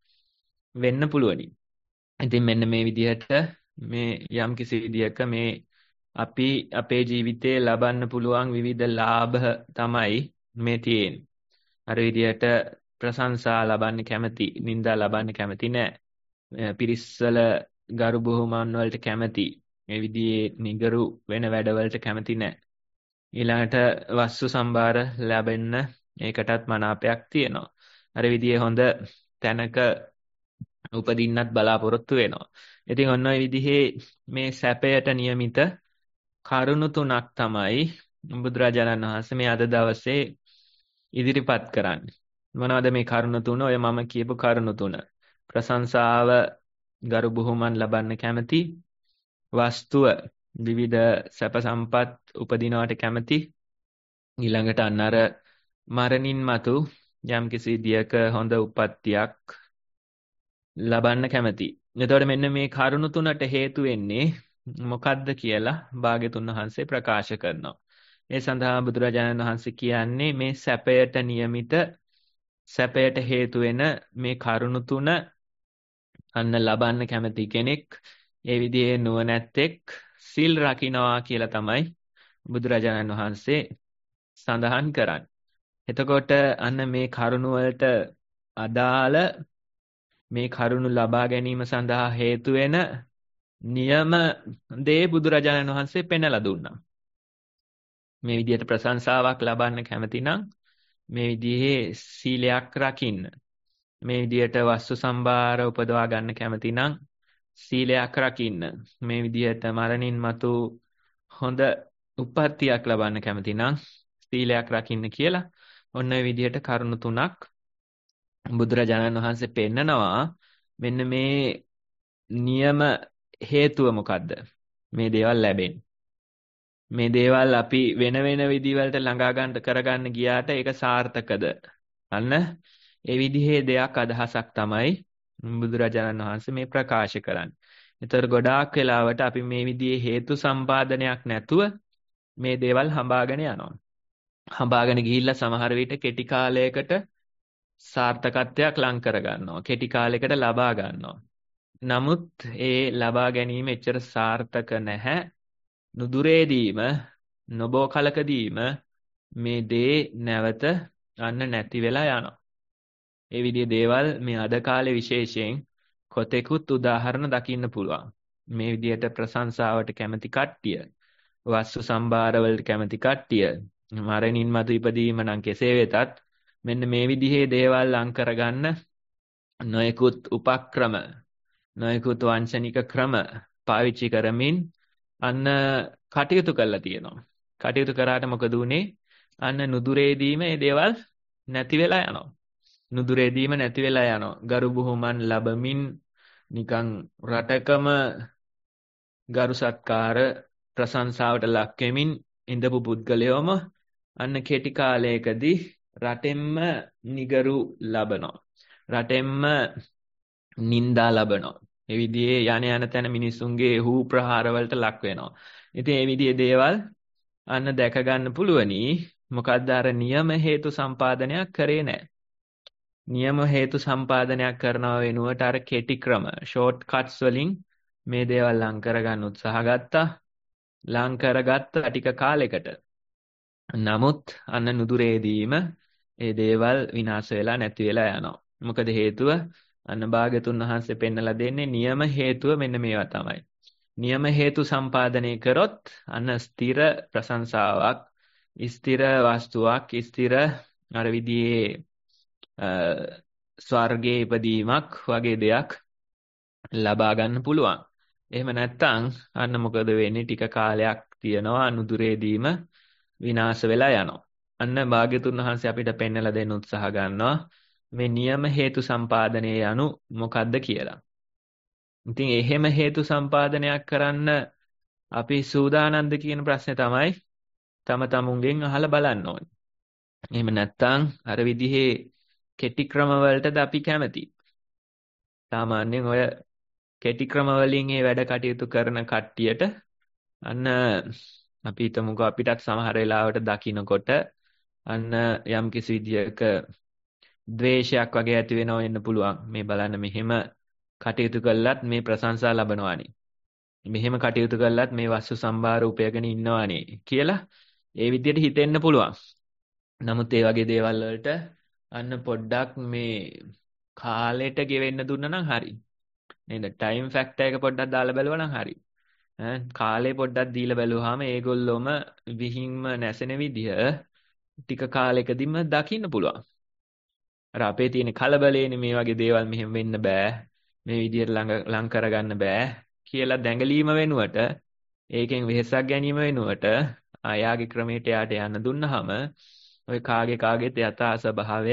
වෙන්න පුළුවනි. ඉතින් මෙන්න මේ විදිහට මේ යම් කිසි විදියක මේ අපි අපේ ජීවිතේ ලබන්න පුළුවන් විවිධ ලාභ තමයි මේ තියෙන්නේ. අර විදිහට ප්‍රශංසා ලබන්න කැමති, නිന്ദා ලබන්න කැමති නෑ. පිරිස්සල ගරු බුහුමන් වලට කැමති. මේ විදිහේ නිගරු වෙන වැඩවලට කැමති නෑ. ඊළඟට වස්තු සම්භාර ලැබෙන්න ඒකටත් මනාපයක් තියෙනවා. අර විදිහේ හොඳ තැනක උපදින්නත් බලාපොරොත්තු වෙනවා. ඉතින් ඔන්න ඔය විදිහේ මේ සැපයට නියමිත කරුණු තුනක් තමයි බුදුරජාණන් වහන්සේ මේ අද දවසේ ඉදිරිපත් කරන්නේ. මොනවද මේ කරුණු තුන? ඔය මම කියපු කරුණු තුන. ප්‍රශංසාව, ගරු බුහුමන් ලබන්න කැමති, වස්තුව, විවිධ සැප සම්පත් උපදිනවට කැමති, ඊළඟට අන්න අර මරණින් මතු යම් කිසි විදියක හොඳ උප්පත්තියක් ලබන්න කැමති. එතකොට මෙන්න මේ කරුණු තුනට හේතු වෙන්නේ මොකද්ද කියලා භාග්‍යතුන් වහන්සේ ප්‍රකාශ කරනවා. ඒ සඳහා බුදුරජාණන් වහන්සේ කියන්නේ මේ සැපයට නියමිත, සැපයට හේතු වෙන මේ කරුණු තුන අන්න ලබන්න කැමති කෙනෙක් ඒ විදිහේ නුවණැත්තෙක් සිල් රකින්නවා කියලා තමයි බුදුරජාණන් වහන්සේ සඳහන් කරන්නේ. එතකොට අන්න මේ කරුණ වලට අදාළ මේ කරුණ ලබා ගැනීම සඳහා හේතු වෙන නියම දේ බුදුරජාණන් වහන්සේ පෙන්වලා දුන්නා. මේ විදිහට ප්‍රශංසාවක් ලබන්න කැමති නම් මේ විදිහේ සීලයක් රකින්න. මේ විදිහට වස්තු සම්භාර උපදවා ගන්න කැමති නම් සීලයක් රකින්න. මේ විදිහට මරණින් මතු හොඳ උප්පත්තියක් ලබන්න කැමති නම් සීලයක් රකින්න කියලා ඔන්න ඔය විදිහට කරුණු තුනක් බුදුරජාණන් වහන්සේ පෙන්නනවා. මෙන්න මේ නියම හේතුව මොකද්ද? මේ දේවල් ලැබෙන්නේ. මේ දේවල් අපි වෙන වෙන විදිහවලට ළඟා ගන්න කරගන්න ගියාට ඒක සාර්ථකද? අන්න ඒ විදිහේ දෙයක් අදහසක් තමයි බුදුරජාණන් වහන්සේ මේ ප්‍රකාශ කරන්නේ. ඒතර ගොඩාක් වෙලාවට අපි මේ විදිහේ හේතු සම්පාදනයක් නැතුව මේ දේවල් හඹාගෙන යනවා. හඹාගෙන ගිහිල්ලා සමහර විට කෙටි කාලයකට සාර්ථකත්වයක් ලං කර ගන්නවා. කෙටි කාලයකට ලබා ගන්නවා. නමුත් ඒ ලබා ගැනීම එච්චර සාර්ථක නැහැ. නුදුරේදීම නොබෝ කලකදීම මේ දේ නැවත අන්න නැති වෙලා යනවා. ඒ විදිහේ දේවල් මේ අද කාලේ විශේෂයෙන් කොතෙකුත් උදාහරණ දකින්න පුළුවන්. මේ විදිහට ප්‍රශංසාවට කැමති කට්ටිය, වස්තු සම්භාර වලට කැමති කට්ටිය, මරණින් මතු ඉපදීම නම් කෙසේ වෙතත් මෙන්න මේ විදිහේ දේවල් ලං කරගන්න නොයෙකුත් උපක්‍රම, නොයෙකුත් වංචනික ක්‍රම පාවිච්චි කරමින් අන්න කටයුතු කරලා තියෙනවා. කටයුතු කරාට මොකද උනේ? අන්න නුදුරේදීම මේ දේවල් නැති වෙලා යනවා. නුදුරේදීම නැති වෙලා යනවා. ගරු බුහුමන් ලැබමින් නිකන් රටකම ගරු සත්කාර ප්‍රශංසාවට ලක් වෙමින් ඉඳපු පුද්ගලයෝම අන්න කෙටි කාලයකදී රටෙන්ම නිගරු ලබනවා. රටෙන්ම නින්දා ලබනවා. ඒ විදිහේ යන යන තැන මිනිසුන්ගේ හූ ප්‍රහාර වලට ලක් වෙනවා. ඉතින් මේ විදිහේ දේවල් අන්න දැක ගන්න පුළුවනි. මොකද්ද අර නියම හේතු සම්පාදනයක් කරේ නැහැ. නියම හේතු සම්පාදනයක් කරනව වෙනුවට අර කෙටි ක්‍රම ෂෝට් කට්ස් වලින් මේ දේවල් ලං කරගන්න උත්සාහ ගත්තා. ලං කරගත්ත ටික කාලයකට. නමුත් අන්න නුදුරේදීම ඒ දේවල් විනාශ වෙලා නැති වෙලා යනවා. මොකද හේතුව? අන්න භාග්‍යතුන් වහන්සේ පෙන්නලා දෙන්නේ නියම හේතුව මෙන්න මේවා තමයි. නියම හේතු සම්පාදනය කරොත් අන්න ස්ථිර ප්‍රශංසාවක්, ස්ථිර වස්තුවක්, ස්ථිර අර විදිහේ ස්වර්ගයේ ඉපදීමක් වගේ දෙයක් ලබා ගන්න පුළුවන්. එහෙම නැත්නම් අන්න මොකද වෙන්නේ? ටික කාලයක් තියනවා අනුදුරේදීම විනාශ වෙලා යනවා. අන්න භාග්‍යතුන් වහන්සේ අපිට පෙන්වලා දෙන්න උත්සාහ ගන්නවා මේ නියම හේතු සම්පාදනයේ යනු මොකද්ද කියලා. ඉතින් එහෙම හේතු සම්පාදනයක් කරන්න අපි සූදානම්ද කියන ප්‍රශ්නේ තමයි තම තමුන්ගෙන් අහලා බලන්න ඕනේ. එහෙම නැත්නම් අර විදිහේ කෙටි ක්‍රම වලටද අපි කැමති? සාමාන්‍යයෙන් ඔය කෙටි ක්‍රම වලින් මේ වැඩ කටයුතු කරන කට්ටියට අන්න අපි හිතමුකෝ අපිටත් සමහර වෙලාවට දකින්නකොට අන්න යම් කිසි විදියක ද්වේෂයක් වගේ ඇති වෙනව වෙන්න පුළුවන්. මේ බලන්න මෙහෙම කටයුතු කළත් මේ ප්‍රශංසා ලබනවානේ. මෙහෙම කටයුතු කළත් මේ වස්තු සම්භාර උපයගෙන ඉන්නවානේ කියලා ඒ විදියට හිතෙන්න පුළුවන්. නමුත් ඒ වගේ දේවල් වලට අන්න පොඩ්ඩක් මේ කාලෙට ගෙවෙන්න දුන්නා නම් හරි. නේද? ටයිම් ෆැක්ටර් එක පොඩ්ඩක් දාලා බලුවා නම් හරි. ඈ කාලේ පොඩ්ඩක් දීලා බැලුවාම ඒගොල්ලොම විහිංම නැසෙන විදිය ටික කාලයකදීම දකින්න පුළුවන්. අර අපේ තියෙන කලබලේනේ මේ වගේ දේවල් මෙහෙම වෙන්න බෑ. මේ විදියට ළඟ ලං කරගන්න බෑ කියලා දැඟලීම වෙනුවට ඒකෙන් වෙහෙසක් ගැනීම වෙනුවට ආයාගේ ක්‍රමයට යාට යන්න දුන්නාම ඔය කාගේ කාගේත් යථා ස්වභාවය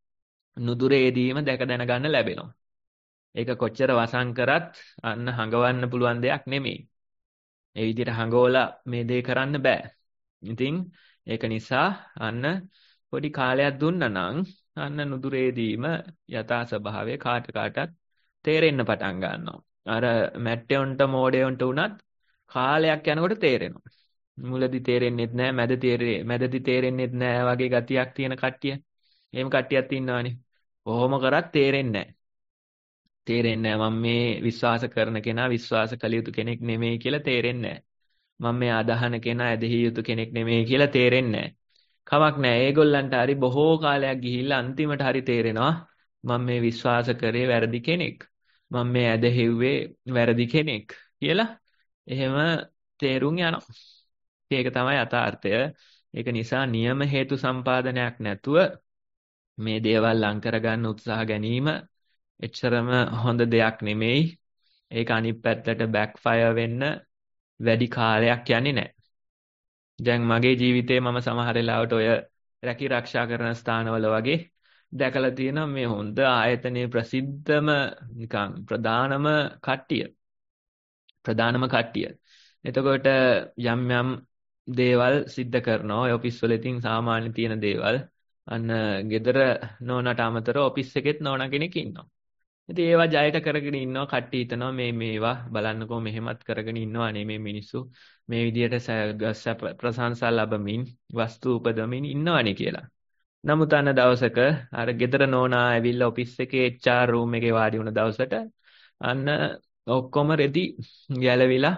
නුදුරේදීම දැක දැනගන්න ලැබෙනවා. ඒක කොච්චර වසන් කරත් අන්න හඟවන්න පුළුවන් දෙයක් නෙමෙයි. ඒ විදිහට හඟවලා මේ දේ කරන්න බෑ. ඉතින් ඒක නිසා අන්න පොඩි කාලයක් දුන්නා නම් අන්න නුදුරේදීම යථා ස්වභාවය කාට කාටත් තේරෙන්න පටන් ගන්නවා. අර මැට්ටෙොන්ට මෝඩෙොන්ට උනත් කාලයක් යනකොට තේරෙනවා. මුලදී තේරෙන්නේත් නැහැ, මැද තේරෙන්නේ මැදදී තේරෙන්නේත් නැහැ වගේ ගතියක් තියෙන කට්ටිය. එහෙම කට්ටියක් ඉන්නවනේ. කොහොම කරත් තේරෙන්නේ නැහැ. තේරෙන්නේ නැහැ. මම මේ විශ්වාස කරන කෙනා විශ්වාස කළ යුතු කෙනෙක් නෙමෙයි කියලා තේරෙන්නේ නැහැ. මම මේ අදහන කෙනා ඇදහිය යුතු කෙනෙක් නෙමෙයි කියලා තේරෙන්නේ නැහැ. කමක් නැහැ. ඒගොල්ලන්ට හරි බොහෝ කාලයක් ගිහිල්ලා අන්තිමට හරි තේරෙනවා මම මේ විශ්වාස කරේ වැරදි කෙනෙක්. මම මේ ඇදහිව්වේ වැරදි කෙනෙක් කියලා එහෙම තේරුම් යනවා. ඒක තමයි යථාර්ථය. ඒක නිසා නියම හේතු සම්පාදනයක් නැතුව මේ දේවල් ලං කරගන්න උත්සාහ ගැනීම එච්චරම හොඳ දෙයක් නෙමෙයි. ඒක අනිත් පැත්තට බෑක්ෆයර් වෙන්න වැඩි කාලයක් යන්නේ නැහැ. දැන් මගේ ජීවිතේ මම සමහර වෙලාවට ඔය රැකී ආරක්ෂා කරන ස්ථානවල වගේ දැකලා තියෙනවා මේ හොඳ ආයතනයේ ප්‍රසිද්ධම නිකන් ප්‍රධානම කට්ටිය. ප්‍රධානම කට්ටිය. එතකොට යම් යම් දේවල් සිද්ධ කරනවා. ඔය ඔෆිස් වල ඉතින් සාමාන්‍ය තියෙන දේවල්. අන්න ගෙදර නෝනට අමතරව ඔෆිස් එකෙත් නෝනා කෙනෙක් ඉන්නවා. ඉතින් ඒවා ජයට කරගෙන ඉන්නවා. කට්ටිය හිතනවා මේ මේවා බලන්නකෝ මෙහෙමත් කරගෙන ඉන්නවා නේ මේ මිනිස්සු. මේ විදියට ප්‍රශංසා ලැබමින් වස්තු උපදමින් ඉන්නවනේ කියලා. නමුත් අන්න දවසක අර ගෙදර නෝනා ඇවිල්ලා ඔෆිස් එකේ එච් ආර් රූම් එකේ වාඩි වුණ දවසට අන්න ඔක්කොම රෙදි ගැලවිලා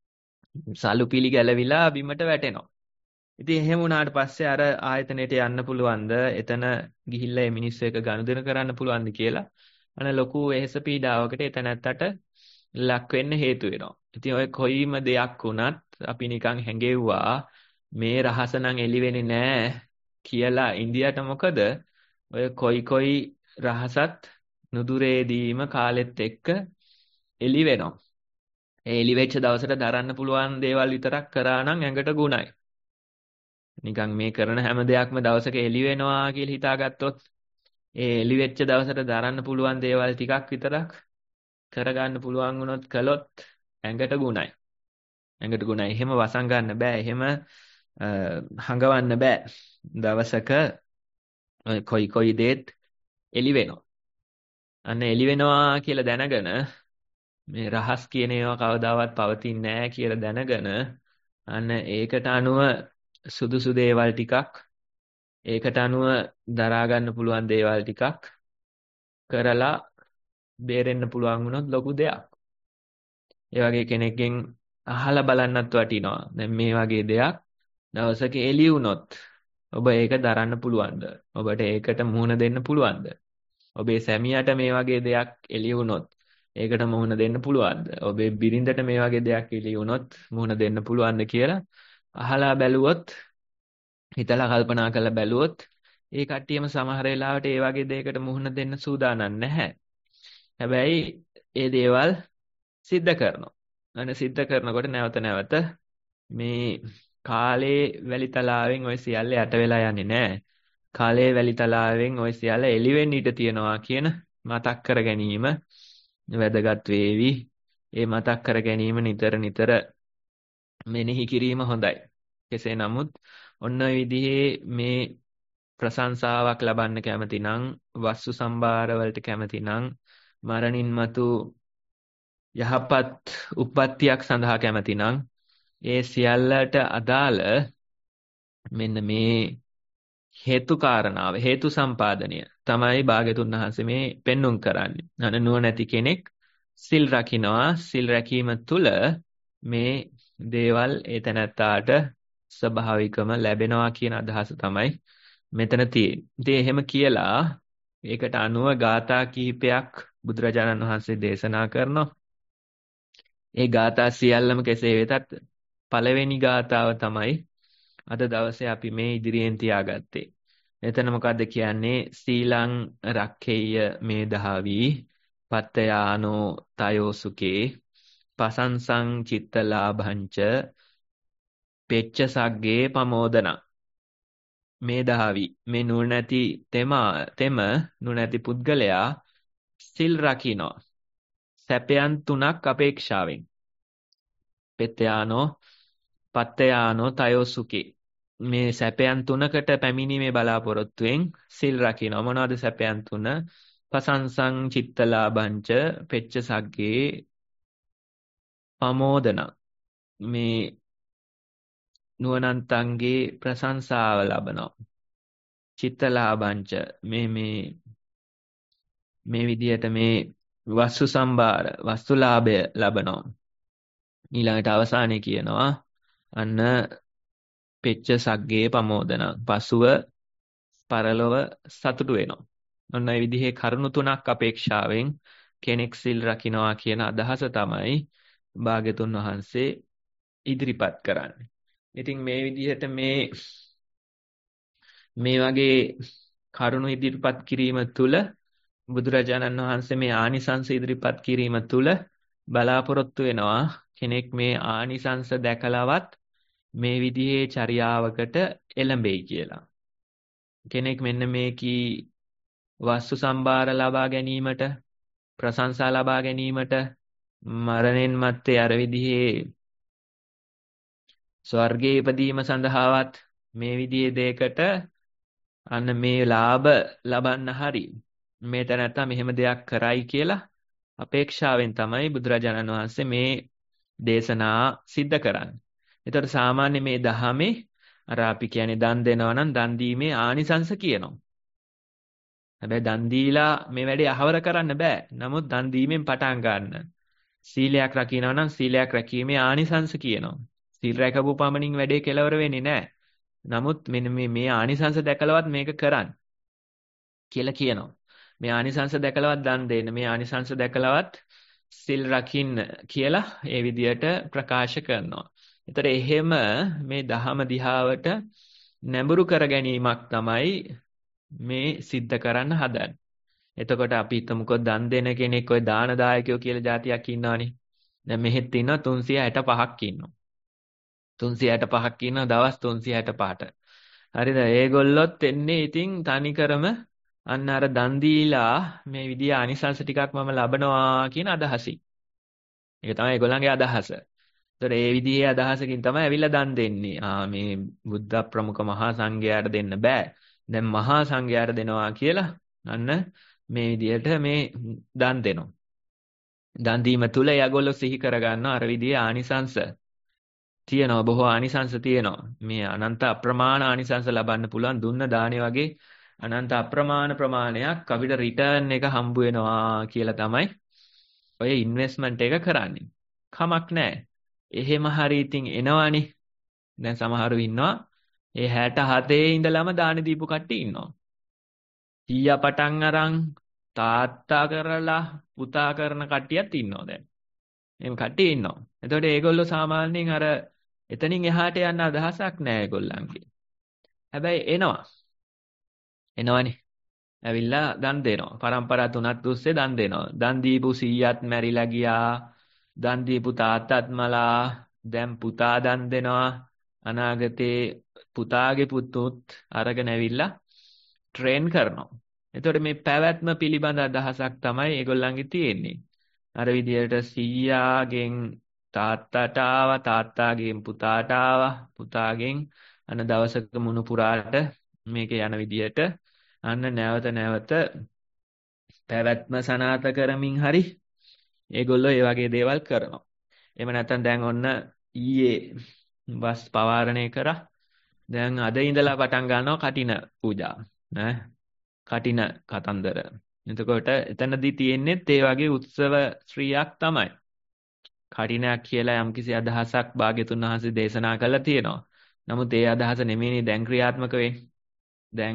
සලුපිලි ගැලවිලා බිමට වැටෙනවා. ඉතින් එහෙම වුණාට පස්සේ අර ආයතනයට යන්න පුළුවන්ද එතන ගිහිල්ලා මේ මිනිස්සු එක ගනුදෙනු කරන්න පුළුවන්ද කියලා අන ලොකු වෙහෙස පීඩාවකට එතන ඇත්තට ලක් වෙන්න හේතු වෙනවා. ඉතින් ඔය කොයිම දෙයක් වුණත් අපි නිකන් හැඟෙව්වා මේ රහස නම් එළි වෙන්නේ නැහැ කියලා ඉන්දියාට මොකද ඔය කොයි කොයි රහසත් නුදුරේදීම කාලෙත් එක්ක එළි වෙනවා. ඒ එළි වෙච්ච දවසට දරන්න පුළුවන් දේවල් විතරක් කරා නම් ඇඟට ගුණයි. නිකන් මේ කරන හැම දෙයක්ම දවසක එළි වෙනවා කියලා හිතාගත්තොත් ඒ එළි වෙච්ච දවසට දරන්න පුළුවන් දේවල් ටිකක් විතරක් කරගන්න පුළුවන් වුණොත් කළොත් ඇඟට ගුණයි. ඇඟට ගුණයි. එහෙම වසන් ගන්න බෑ. එහෙම හංගවන්න බෑ. දවසක කොයි කොයි දේත් එළි වෙනවා. අන්න එළි වෙනවා කියලා දැනගෙන මේ රහස් කියන ඒවා කවදාවත් පවතින්නේ නැහැ කියලා දැනගෙන අන්න ඒකට අනුව සුදුසු දේවල් ටිකක් ඒකට අනුව දරා ගන්න පුළුවන් දේවල් ටිකක් කරලා බේරෙන්න පුළුවන් වුණොත් ලොකු දෙයක්. ඒ වගේ කෙනෙක්ගෙන් අහලා බලන්නත් වටිනවා. දැන් මේ වගේ දෙයක් දවසක එළි වුණොත් ඔබ ඒක දරන්න පුළුවන්ද? ඔබට ඒකට මුහුණ දෙන්න පුළුවන්ද? ඔබේ සැමියාට මේ වගේ දෙයක් එළි වුණොත් ඒකට මුහුණ දෙන්න පුළුවන්ද? ඔබේ බිරිඳට මේ වගේ දෙයක් එළි වුණොත් මුහුණ දෙන්න පුළුවන්ද කියලා අහලා බැලුවොත් හිතලා කල්පනා කරලා බැලුවොත් ඒ කට්ටියම සමහර වෙලාවට ඒ වගේ දෙයකට මුහුණ දෙන්න සූදානම් නැහැ. හැබැයි ඒ දේවල් සිද්ධ කරනවා. අනේ සිද්ධ කරනකොට නැවත නැවත මේ කාලේ වැලිතලාවෙන් ওই සියල්ල යට වෙලා යන්නේ නැහැ. කාලේ වැලිතලාවෙන් ওই සියල්ල එළි වෙන්න ඉඩ තියනවා කියන මතක් කර ගැනීම වැදගත් වේවි. ඒ මතක් කර ගැනීම නිතර නිතර මෙනෙහි කිරීම හොඳයි. කෙසේ නමුත් ඔන්න ඔය විදිහේ මේ ප්‍රශංසාවක් ලබන්න කැමති නම් වස්තු සම්භාර වලට කැමති නම් මරණින් මතු යහපත් උප්පත්තියක් සඳහා කැමති නම් ඒ සියල්ලට අදාළ මෙන්න මේ හේතු කාරණාව හේතු සම්පාදනය තමයි භාග්‍යතුන් වහන්සේ මේ පෙන්눔 කරන්නේ. අන නුවණැති කෙනෙක් සිල් රකින්නවා. සිල් රැකීම තුළ මේ දේවල් ඒ තැනත්තාට ස්වභාවිකම ලැබෙනවා කියන අදහස තමයි මෙතන තියෙන්නේ. ඉතින් එහෙම කියලා ඒකට අනුව ගාථා කිහිපයක් බුදුරජාණන් වහන්සේ දේශනා කරනවා. ඒ ගාථා සියල්ලම කෙසේ වෙතත් පළවෙනි ගාථාව තමයි අද දවසේ අපි මේ ඉදිරියෙන් තියාගත්තේ. එතන මොකද්ද කියන්නේ? සීලං රක්ඛේය මේධාවි පත්තයානෝ තයෝසුකේ පසංසං චිත්තලාභංච පෙච්ච සග්ගේ පමෝදන. මේධාවි මේ නුවණැති තෙම තෙම නුවණැති පුද්ගලයා සිල් රකින්නවා. සැපයන් තුනක් අපේක්ෂාවෙන්. පෙත්තයානෝ පත්තයානෝ තයෝසුකේ මේ සැපයන් තුනකට පැමිණීමේ බලාපොරොත්තුවෙන් සිල් රකින්නවා. මොනවද සැපයන් තුන? පසංසං චිත්තලාභංච පෙච්ච සග්ගේ පමෝදන. මේ නුවණන්තන්ගේ ප්‍රශංසාව ලබනවා. චිත්තලාභංච මේ මේ මේ විදියට මේ වස්තු සම්භාර වස්තු ලාභය ලබනවා. ඊළඟට අවසානයේ කියනවා අන්න පෙච්ච සග්ගේ පමෝදන පසුව පරලොව සතුටු වෙනවා. ඔන්න ඒ විදිහේ කරුණු තුනක් අපේක්ෂාවෙන් කෙනෙක් සිල් රකින්නවා කියන අදහස තමයි භාග්‍යතුන් වහන්සේ ඉදිරිපත් කරන්නේ. ඉතින් මේ විදිහට මේ මේ වගේ කරුණු ඉදිරිපත් කිරීම තුළ බුදුරජාණන් වහන්සේ මේ ආනිසංස ඉදිරිපත් කිරීම තුළ බලාපොරොත්තු වෙනවා කෙනෙක් මේ ආනිසංස දැකලවත් මේ විදිහේ චර්යාවකට එළඹෙයි කියලා. කෙනෙක් මෙන්න මේ කී වස්තු සම්භාර ලබා ගැනීමට ප්‍රශංසා ලබා ගැනීමට මරණයෙන් මත්තේ අර විදිහේ ස්වර්ගයේ ඉපදීම සඳහාවත් මේ විදිහේ දෙයකට අන්න මේ ලාභ ලබන්න හරි මේ තැනත්තා මෙහෙම දෙයක් කරයි කියලා අපේක්ෂාවෙන් තමයි බුදුරජාණන් වහන්සේ මේ දේශනා සිද්ධ කරන්නේ. ඒතර සාමාන්‍ය මේ දහමේ අර අපි කියන්නේ දන් දෙනවා නම් දන් දීමේ ආනිසංස කියනවා. හැබැයි දන් දීලා මේ වැඩේ අහවර කරන්න බෑ. නමුත් දන් දීමෙන් පටන් ගන්න. සීලයක් රකින්නවා නම් සීලයක් රැකීමේ ආනිසංස කියනවා. සීල් රැකපු පමණින් වැඩේ කෙලවර වෙන්නේ නැහැ. නමුත් මෙන්න මේ මේ ආනිසංස දැකලවත් මේක කරන්න කියලා කියනවා. මේ ආනිසංස දැකලවත් දන් දෙන්න, මේ ආනිසංස දැකලවත් සිල් රකින්න කියලා ඒ විදියට ප්‍රකාශ කරනවා. ඒතර එහෙම මේ දහම දිහාවට නැඹුරු කර ගැනීමක් තමයි මේ සිද්ධ කරන්න හදන්නේ. එතකොට අපි හිතමුකෝ දන් දෙන කෙනෙක් ඔය දාන දායකයෝ කියලා જાතියක් ඉන්නවනේ. දැන් මෙහෙත් ඉන්නවා තුන්සිය හැට පහක් ඉන්නවා. තුන්සිය හැට පහක් ඉන්නවා දවස් තුන්සිය හැට පහට. හරිද? ඒගොල්ලොත් එන්නේ ඉතින් තනිකරම අන්න අර දන් දීලා මේ විදිය ආනිසංස ටිකක් මම ලබනවා කියන අදහසින්. ඒක තමයි ඒගොල්ලන්ගේ අදහස. ඒතර ඒ විදිහේ අදහසකින් තමයි ඇවිල්ලා දන් දෙන්නේ. ආ මේ බුද්ධ ප්‍රමුඛ මහා සංඝයාට දෙන්න බෑ. දැන් මහා සංඝයාට දෙනවා කියලා අන්න මේ විදිහට මේ දන් දෙනවා. දන් දීම තුල යගොල්ලෝ සිහි කරගන්නවා අර විදිහේ ආනිසංස තියෙනවා. බොහෝ ආනිසංස තියෙනවා. මේ අනන්ත අප්‍රමාණ ආනිසංස ලබන්න පුළුවන් දුන්න දානේ වගේ අනන්ත අප්‍රමාණ ප්‍රමාණයක් අපිට රිටර්න් එක හම්බ වෙනවා කියලා තමයි ඔය ඉන්වෙස්ට්මන්ට් එක කරන්නේ. කමක් නැහැ. එහෙම හරි ඉතින් එනවනේ. දැන් සමහරව ඉන්නවා ඒ හැට හතේ ඉඳලම දාන දීපු කට්ටිය ඉන්නවා. ඊයා පටන් අරන් තාත්තා කරලා පුතා කරන කට්ටියත් ඉන්නවා දැන්. එහෙම කට්ටිය ඉන්නවා. එතකොට ඒගොල්ලෝ සාමාන්‍යයෙන් අර එතනින් එහාට යන්න අදහසක් නැහැ ඒගොල්ලන්ගේ. හැබැයි එනවා. එනවනේ. ඇවිල්ලා දන් දෙනවා. පරම්පරා තුනක් දුස්සේ දන් දෙනවා. දන් දීපු සීයාත් මැරිලා ගියා. දන් දීපු තාත්තත් මලා. දැන් පුතා දන් දෙනවා. අනාගතේ පුතාගේ පුතුත් අරගෙන ඇවිල්ලා ට්‍රේන් කරනවා. එතකොට මේ පැවැත්ම පිළිබඳ අදහසක් තමයි ඒගොල්ලන්ගේ තියෙන්නේ. අර විදියට සීයාගෙන් තාත්තට ආවා, තාත්තාගෙන් පුතාට ආවා, පුතාගෙන් අන දවසක මුණු පුරාට මේක යන විදියට අන්න නැවත නැවත පැවැත්ම සනාත කරමින් හරි ඒගොල්ලෝ ඒ වගේ දේවල් කරනවා. එහෙම නැත්නම් දැන් ඔන්න ඊයේ වස් පවාරණය කරා. දැන් අද ඉඳලා පටන් ගන්නවා කටින පූජා. ඈ කටින කතන්දර. එතකොට එතනදී තියෙන්නේ ඒ වගේ උත්සව ශ්‍රීයක් තමයි. කටිනයක් කියලා යම්කිසි අදහසක් භාග්‍යතුන් වහන්සේ දේශනා කළා තියෙනවා. නමුත් ඒ අදහස නෙමෙයිනේ දැන් ක්‍රියාත්මක වෙන්නේ. දැන්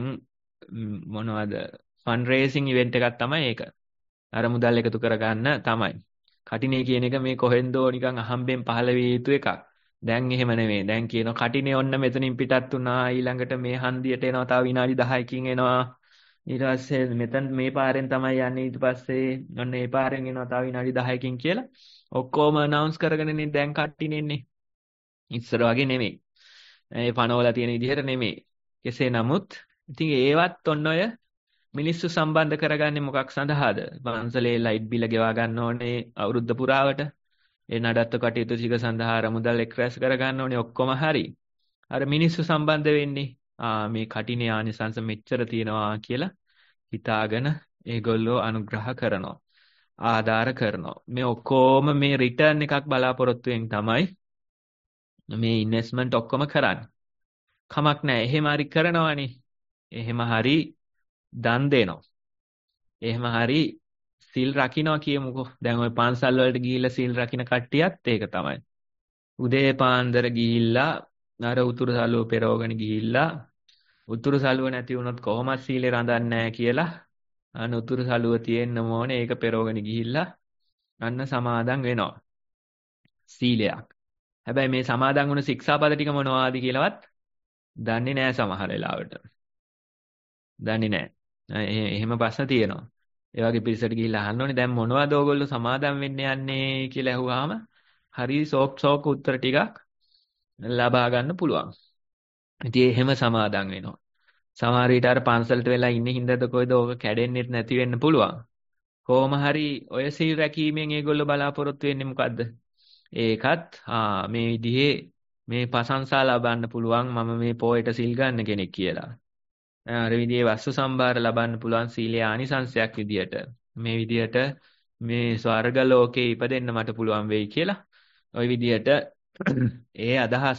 මොනවද ෆන් රේසින් ඉවෙන්ට් එකක් තමයි ඒක. අර මුදල් එකතු කරගන්න තමයි. කටිනේ කියන එක මේ කොහෙන්දෝ නිකන් අහම්බෙන් පහළ විය යුතු එකක්. දැන් එහෙම නෙමෙයි. දැන් කියනවා කටිනේ ඔන්න මෙතනින් පිටත් වුණා. ඊළඟට මේ හන්දියට එනවා. තව විනාඩි දහයකින් එනවා. ඊට පස්සේ මෙතන මේ පාරෙන් තමයි යන්නේ. ඊට පස්සේ ඔන්න මේ පාරෙන් එනවා. තව විනාඩි දහයකින් කියලා ඔක්කොම අනවුන්ස් කරගෙනනේ දැන් කටිනේ ඉන්නේ. ඉස්සර වගේ නෙමෙයි. ඒ පනවලා තියෙන විදිහට නෙමෙයි. කෙසේ නමුත් ඉතින් ඒවත් ඔන්න ඔය මිනිස්සු සම්බන්ධ කරගන්නේ මොකක් සඳහාද? පන්සලේ ලයිට් බිල ගෙවා ගන්න ඕනේ අවුරුද්ද පුරාවට. ඒ නඩත්තු කටයුතු ටික සඳහා අර මුදල් එක්රැස් කර ගන්න ඕනේ ඔක්කොම හරි. අර මිනිස්සු සම්බන්ධ වෙන්නේ ආ මේ කටිනේ ආනිසංස මෙච්චර තියෙනවා කියලා හිතාගෙන ඒගොල්ලෝ අනුග්‍රහ කරනවා. ආධාර කරනවා. මේ ඔක්කොම මේ රිටර්න් එකක් බලාපොරොත්තුෙන් තමයි මේ ඉන්වෙස්ට්මන්ට් ඔක්කොම කරන්නේ. කමක් නැහැ. එහෙම හරි කරනවනේ. එහෙම හරි දන් දෙනවා. එහෙම හරි සීල් රකින්නවා කියමුකෝ. දැන් ওই පන්සල් වලට ගිහිල්ලා සීල් රකින්න කට්ටියත් ඒක තමයි. උදේ පාන්දර ගිහිල්ලා අර උතුරු සළුව පෙරවගෙන ගිහිල්ලා උතුරු සළුව නැති වුණොත් කොහොමද සීලේ රඳන්නේ නැහැ කියලා අන්න උතුරු සළුව තියෙන්න ඕනේ. ඒක පෙරවගෙන ගිහිල්ලා අන්න සමාදන් වෙනවා. සීලයක්. හැබැයි මේ සමාදන් වුණ ශික්ෂාපද ටික මොනවාද කියලාවත් දන්නේ නැහැ සමහර වෙලාවට. දන්නේ නැහැ. එහෙම ප්‍රශ්න තියෙනවා. ඒ වගේ පිරිසට ගිහිල්ලා අහන්න ඕනේ දැන් මොනවද ඕගොල්ලෝ සමාදන් වෙන්න යන්නේ කියලා අහුවාම හරි සෝක් සෝක් උත්තර ටිකක් ලබා ගන්න පුළුවන්. ඉතින් එහෙම සමාදන් වෙනවා. සමහර විට අර පන්සලට වෙලා ඉන්න හින්දාද කොයිද ඕක කැඩෙන්නෙත් නැති වෙන්න පුළුවන්. කොහොම හරි ඔය සීල් රැකීමෙන් ඒගොල්ලෝ බලාපොරොත්තු වෙන්නේ මොකද්ද? ඒකත් ආ මේ විදිහේ මේ ප්‍රශංසා ලබන්න පුළුවන් මම මේ පොයට සීල් ගන්න කෙනෙක් කියලා. අර විදිහේ වස්තු සම්භාර ලබන්න පුළුවන් සීලේ ආනිසංශයක් විදියට. මේ විදියට මේ ස්වර්ග ලෝකේ ඉපදෙන්න මට පුළුවන් වෙයි කියලා. ওই විදියට ඒ අදහස්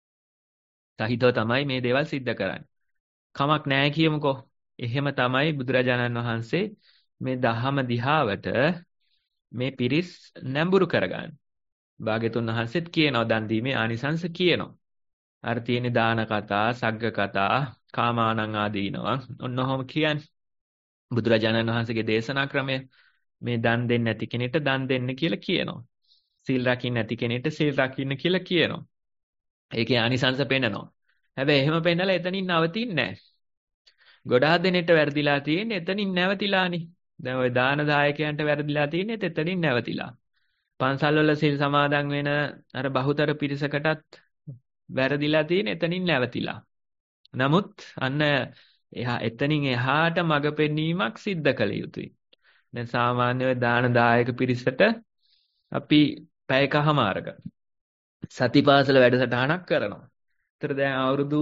සහිතව තමයි මේ දේවල් සිද්ධ කරන්නේ. කමක් නැහැ කියමුකෝ. එහෙම තමයි බුදුරජාණන් වහන්සේ මේ දහම දිහාවට මේ පිරිස් නැඹුරු කරගන්නේ. භාග්‍යතුන් වහන්සේත් කියනවා දන් දීමේ ආනිසංස කියනවා. අර තියෙන දාන කතා, සග්ග කතා, කාමානං ආදීනවා. ඔන්න ඔහොම කියන්නේ. බුදුරජාණන් වහන්සේගේ දේශනා ක්‍රමය මේ දන් දෙන්නේ නැති කෙනෙක්ට දන් දෙන්න කියලා කියනවා. සීල් රකින්න නැති කෙනෙක්ට සීල් රකින්න කියලා කියනවා. ඒකේ ආනිසංස පෙන්නනවා. හැබැයි එහෙම පෙන්නලා එතනින් නවතින්නේ නැහැ. ගොඩාක් දෙනෙක්ට වැරදිලා තියෙන්නේ එතනින් නැවතිලානේ. දැන් ওই දාන දායකයන්ට වැරදිලා තියෙන්නේ එතනින් නැවතිලා. පන්සල් වල සීල් සමාදන් වෙන අර බහුතර පිරිසකටත් වැරදිලා තියෙන්නේ එතනින් නැවතිලා. නමුත් අන්න එහා එතනින් එහාට මඟ පෙන්වීමක් සිද්ධ කළ යුතුයි. දැන් සාමාන්‍යව දාන දායක පිරිසට අපි පැයකමාරක සතිපාසල වැඩසටහනක් කරනවා. ඒතර දැන් අවුරුදු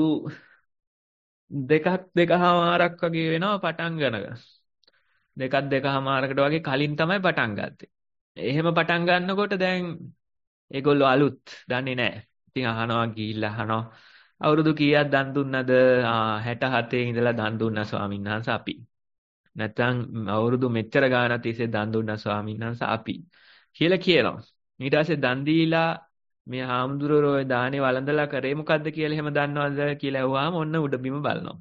දෙකක් දෙකමාරක් වගේ වෙනවා පටන් ගන්නක. දෙකක් දෙකමාරකට වගේ කලින් තමයි පටන් ගත්තේ. එහෙම පටන් ගන්නකොට දැන් ඒගොල්ලෝ අලුත් දන්නේ නැහැ. ඉතින් අහනවා ගිහිල්ලා අහනවා අවුරුදු කීයක් දන් දුන්නද? ආ හැට හතේ ඉඳලා දන් දුන්නා ස්වාමීන් වහන්සේ අපි. නැත්තම් අවුරුදු මෙච්චර ගානක් තිස්සේ දන් දුන්නා ස්වාමීන් වහන්සේ අපි කියලා කියනවා. ඊට පස්සේ දන් දීලා මේ හාමුදුරුවෝ ඔය දානේ වළඳලා කරේ මොකද්ද කියලා එහෙම දන්නවද කියලා අහුවාම ඔන්න උඩබිම බලනවා.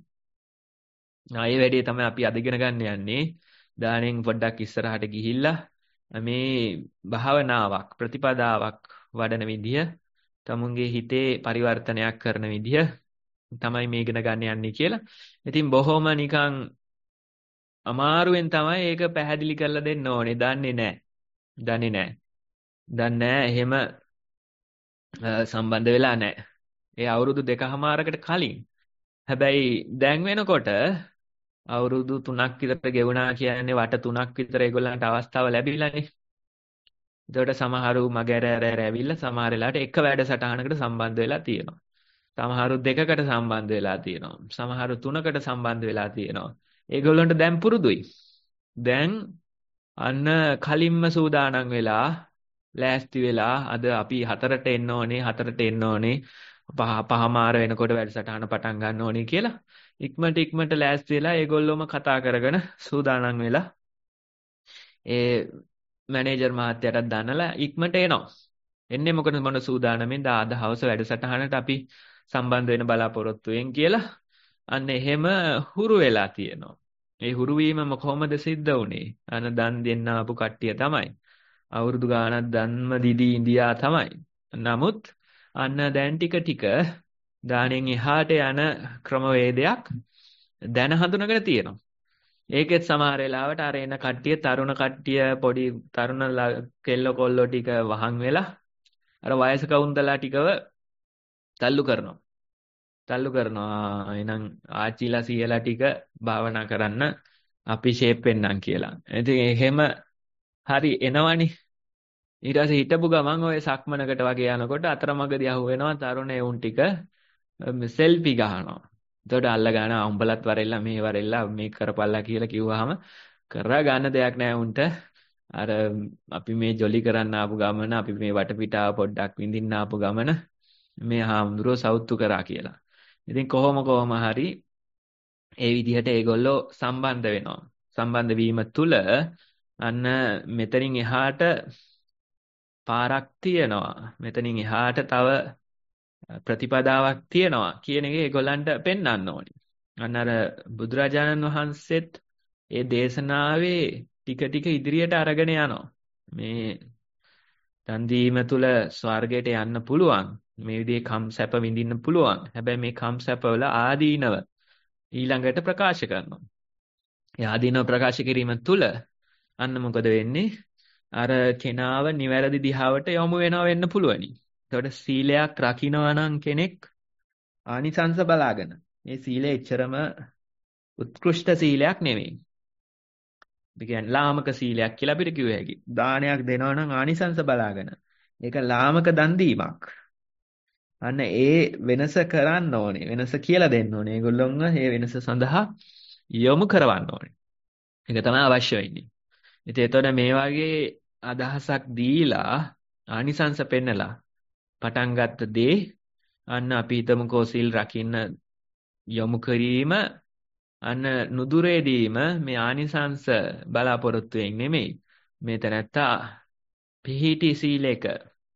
ආයේ වැඩි තමයි අපි අද ඉගෙන ගන්න යන්නේ. දානෙන් පොඩ්ඩක් ඉස්සරහට ගිහිල්ලා මේ භාවනාවක් ප්‍රතිපදාවක් වඩන විදිය තමුන්ගේ හිතේ පරිවර්තනයක් කරන විදිය තමයි මේ ඉගෙන ගන්න යන්නේ කියලා. ඉතින් බොහොම නිකන් අමාරුවෙන් තමයි ඒක පැහැදිලි කරලා දෙන්න ඕනේ. දන්නේ නැහැ. දන්නේ නැහැ. දන්නේ නැහැ. එහෙම සම්බන්ධ වෙලා නැහැ. ඒ අවුරුදු දෙකමාරකට කලින්. හැබැයි දැන් වෙනකොට අවුරුදු තුනක් විතර ගෙවුණා කියන්නේ වට තුනක් විතර ඒගොල්ලන්ට අවස්ථාව ලැබිලානේ. එතකොට සමහරු මගහැර ඇර ඇවිල්ලා සමහර වෙලාවට එක වැඩසටහනකට සම්බන්ධ වෙලා තියෙනවා. සමහරු දෙකකට සම්බන්ධ වෙලා තියෙනවා. සමහරු තුනකට සම්බන්ධ වෙලා තියෙනවා. ඒගොල්ලන්ට දැන් පුරුදුයි. දැන් අන්න කලින්ම සූදානම් වෙලා ලෑස්ති වෙලා අද අපි හතරට එන්න ඕනේ හතරට එන්න ඕනේ පහ පහමාර වෙනකොට වැඩසටහන පටන් ගන්න ඕනේ කියලා ඉක්මනට ඉක්මනට ලෑස්ති වෙලා ඒගොල්ලෝම කතා කරගෙන සූදානම් වෙලා ඒ මැනේජර් මහත්තයාට දන්නලා ඉක්මනට එනවා. එන්නේ මොකද මොන සූදානමෙන්ද ආද හවස වැඩසටහනට අපි සම්බන්ධ වෙන බලාපොරොත්තු වෙන් කියලා අන්න එහෙම හුරු වෙලා තියෙනවා. ඒ හුරු වීම කොහොමද සිද්ධ වුනේ? අන දන් දෙන්න ආපු කට්ටිය තමයි. අවුරුදු ගාණක් ධම්ම දිදී ඉන්දියා තමයි. නමුත් අන්න දැන් ටික ටික දානෙන් එහාට යන ක්‍රමවේදයක් දැන හඳුනගෙන තියෙනවා. ඒකෙත් සමහර වෙලාවට අර එන කට්ටිය තරුණ කට්ටිය පොඩි තරුණ කෙල්ල කොල්ලෝ ටික වහන් වෙලා අර වයසක උන්දලා ටිකව තල්ලු කරනවා. තල්ලු කරනවා. එහෙනම් ආච්චිලා සීයලා ටික භාවනා කරන්න අපි ෂේප් වෙන්නම් කියලා. ඉතින් එහෙම හරි එනවනේ. ඊට පස්සේ හිටපු ගමන් ඔය සක්මනකට වගේ යනකොට අතරමඟදී අහු වෙනවා තරුණේ උන් ටික සෙල්ෆි ගහනවා. එතකොට අල්ල ගන්නවා උඹලත් වරෙල්ලා මේ වරෙල්ලා මේ කරපල්ලා කියලා කිව්වහම කරා ගන්න දෙයක් නැහැ උන්ට. අර අපි මේ ජොලි කරන්න ආපු ගමන අපි මේ වටපිටාව පොඩ්ඩක් විඳින්න ආපු ගමන මේ හාමුදුරුවෝ සෞතු කරා කියලා. ඉතින් කොහොම කොහොම හරි ඒ විදිහට ඒගොල්ලෝ සම්බන්ධ වෙනවා. සම්බන්ධ වීම තුල අන්න මෙතනින් එහාට පාරක් තියෙනවා. මෙතනින් එහාට තව ප්‍රතිපදාවක් තියෙනවා කියන එක ඒගොල්ලන්ට පෙන්වන්න ඕනේ. අන්න අර බුදුරජාණන් වහන්සේත් ඒ දේශනාවේ ටික ටික ඉදිරියට අරගෙන යනවා. මේ දන් දීම තුළ ස්වර්ගයට යන්න පුළුවන්. මේ විදිහේ කම් සැප විඳින්න පුළුවන්. හැබැයි මේ කම් සැපවල ආදීනව ඊළඟට ප්‍රකාශ කරනවා. ඒ ආදීනව ප්‍රකාශ කිරීම තුළ අන්න මොකද වෙන්නේ? අර කෙනාව නිවැරදි දිහාවට යොමු වෙනවා වෙන්න පුළුවනි. එතකොට සීලයක් රකින්නවා නම් කෙනෙක් ආනිසංස බලාගෙන. මේ සීලය එච්චරම උත්කෘෂ්ඨ සීලයක් නෙමෙයි. ඒ කියන්නේ ලාමක සීලයක් කියලා අපිට කිව්ව හැකි. දානයක් දෙනවා නම් ආනිසංස බලාගෙන. ඒක ලාමක දන් දීමක්. අන්න ඒ වෙනස කරන්න ඕනේ. වෙනස කියලා දෙන්න ඕනේ. ඒගොල්ලොන්ව මේ වෙනස සඳහා යොමු කරවන්න ඕනේ. ඒක තමයි අවශ්‍ය වෙන්නේ. ඉතින් එතකොට මේ වගේ අදහසක් දීලා ආනිසංස පෙන්නලා පටන් ගත්ත දේ අන්න අපි හිතමුකෝ සිල් රකින්න යොමු කිරීම අන්න නුදුරේදීම මේ ආනිසංස බලාපොරොත්තුෙන් නෙමෙයි මේ තැනත්තා පිහිටි සීලයක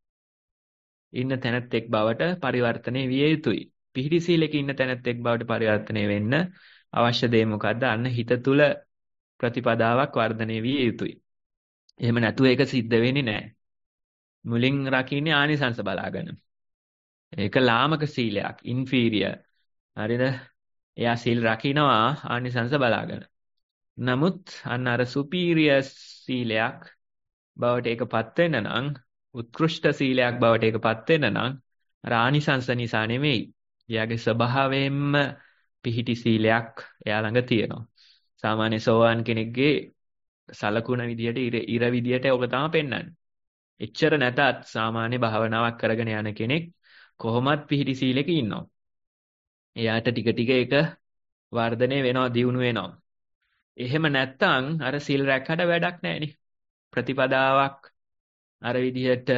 ඉන්න තැනැත්තෙක් බවට පරිවර්තනය විය යුතුයි. පිහිටි සීලයක ඉන්න තැනැත්තෙක් බවට පරිවර්තනය වෙන්න අවශ්‍ය දේ මොකද්ද? අන්න හිත තුල ප්‍රතිපදාවක් වර්ධනය විය යුතුයි. එහෙම නැතුව ඒක සිද්ධ වෙන්නේ නැහැ. මුලින් රකින්නේ ආනිසංස බලාගෙන. ඒක ලාමක සීලයක්, ඉන්ෆීරියර්. හරිද? එයා සීල් රකින්නවා ආනිසංස බලාගෙන. නමුත් අන්න අර සුපීරියර් සීලයක් බවට ඒකපත් වෙන්න නම්, උත්කෘෂ්ඨ සීලයක් බවට ඒකපත් වෙන්න නම් අර ආනිසංස නිසා නෙමෙයි. එයාගේ ස්වභාවයෙන්ම පිහිටි සීලයක් එයා ළඟ තියෙනවා. සාමාන්‍ය සෝවාන් කෙනෙක්ගේ සලකුණ විදියට ඉර ඉර විදියට ඔබ තමයි පෙන්වන්නේ. එච්චර නැතත් සාමාන්‍ය භාවනාවක් කරගෙන යන කෙනෙක් කොහොමත් පිහිටි සීලෙක ඉන්නවා. එයාට ටික ටික ඒක වර්ධනය වෙනවා, දියුණු වෙනවා. එහෙම නැත්තම් අර සීල් රැක්කට වැඩක් නැහැනේ. ප්‍රතිපදාවක් අර විදිහට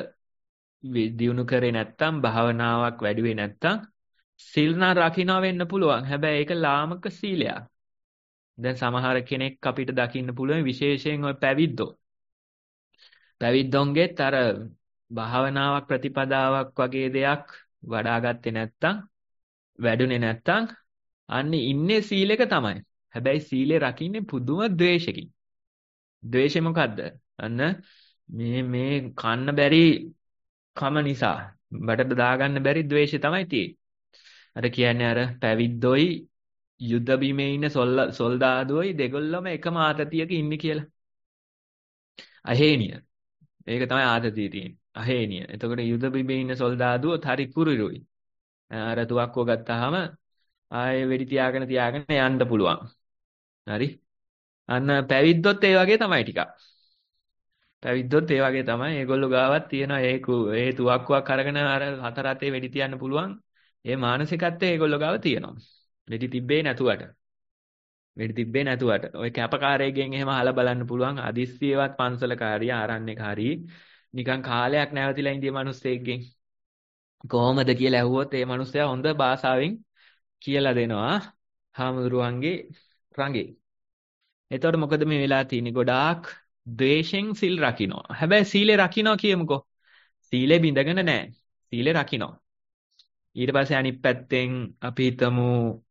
දියුණු කරේ නැත්තම්, භාවනාවක් වැඩි වෙන්නේ නැත්තම් සීල් නා රකින්න වෙන්න පුළුවන්. හැබැයි ඒක ලාමක සීලයක්. දැන් සමහර කෙනෙක් අපිට දකින්න පුළුවන් විශේෂයෙන් ওই පැවිද්දෝ. පැවිද්දොන්ගෙත් අර භාවනාවක් ප්‍රතිපදාවක් වගේ දෙයක් වඩා ගත්තේ නැත්තම්, වැඩුණේ නැත්තම් අන්න ඉන්නේ සීලෙක තමයි. හැබැයි සීලේ රකින්නේ පුදුම ද්වේෂකින්. ද්වේෂය මොකද්ද? අන්න මේ මේ කන්න බැරි කම නිසා බඩට දාගන්න බැරි ද්වේෂය තමයි තියෙන්නේ. අර කියන්නේ අර පැවිද්දොයි යුද්ධ බිමේ ඉන්න සොල්දාදුවෝයි දෙගොල්ලම එකම ආතතියක ඉන්නේ කියලා. අහේනිය. ඒක තමයි ආතතිය තියෙන්නේ. අහේනිය. එතකොට යුද්ධ බිමේ ඉන්න සොල්දාදුවෝත් හරි කුරුරුයි. අර තුවක්කුව ගත්තාම ආයේ වෙඩි තියාගෙන තියාගෙන යන්න පුළුවන්. හරි. අන්න පැවිද්දොත් ඒ වගේ තමයි ටිකක්. පැවිද්දොත් ඒ වගේ තමයි. ඒගොල්ලෝ ගාවත් තියෙන ඒ ඒ තුවක්කුවක් අරගෙන අර හතර අතේ වෙඩි තියන්න පුළුවන්. ඒ මානසිකත්වය ඒගොල්ලෝ ගාව තියෙනවා. වෙඩි තිබ්බේ නැතුවට. වෙඩි තිබ්බේ නැතුවට. ඔය කැපකාරයෙක්ගෙන් එහෙම අහලා බලන්න පුළුවන්. අදිස්සියවත් පන්සලකාරිය ආරණ්‍යකාරී නිකන් කාලයක් නැවතිලා ඉඳිය මිනිස්සෙක්ගෙන් කොහොමද කියලා ඇහුවොත් ඒ මිනිස්සයා හොඳ භාෂාවෙන් කියලා දෙනවා හාමුදුරුවන්ගේ රංගේ. එතකොට මොකද මේ වෙලා තියෙන්නේ? ගොඩාක් ද්වේෂෙන් සිල් රකින්නවා. හැබැයි සීලේ රකින්නවා කියමුකෝ. සීලේ බිඳගෙන නැහැ. සීලේ රකින්නවා. ඊට පස්සේ අනිත් පැත්තෙන් අපි හිතමු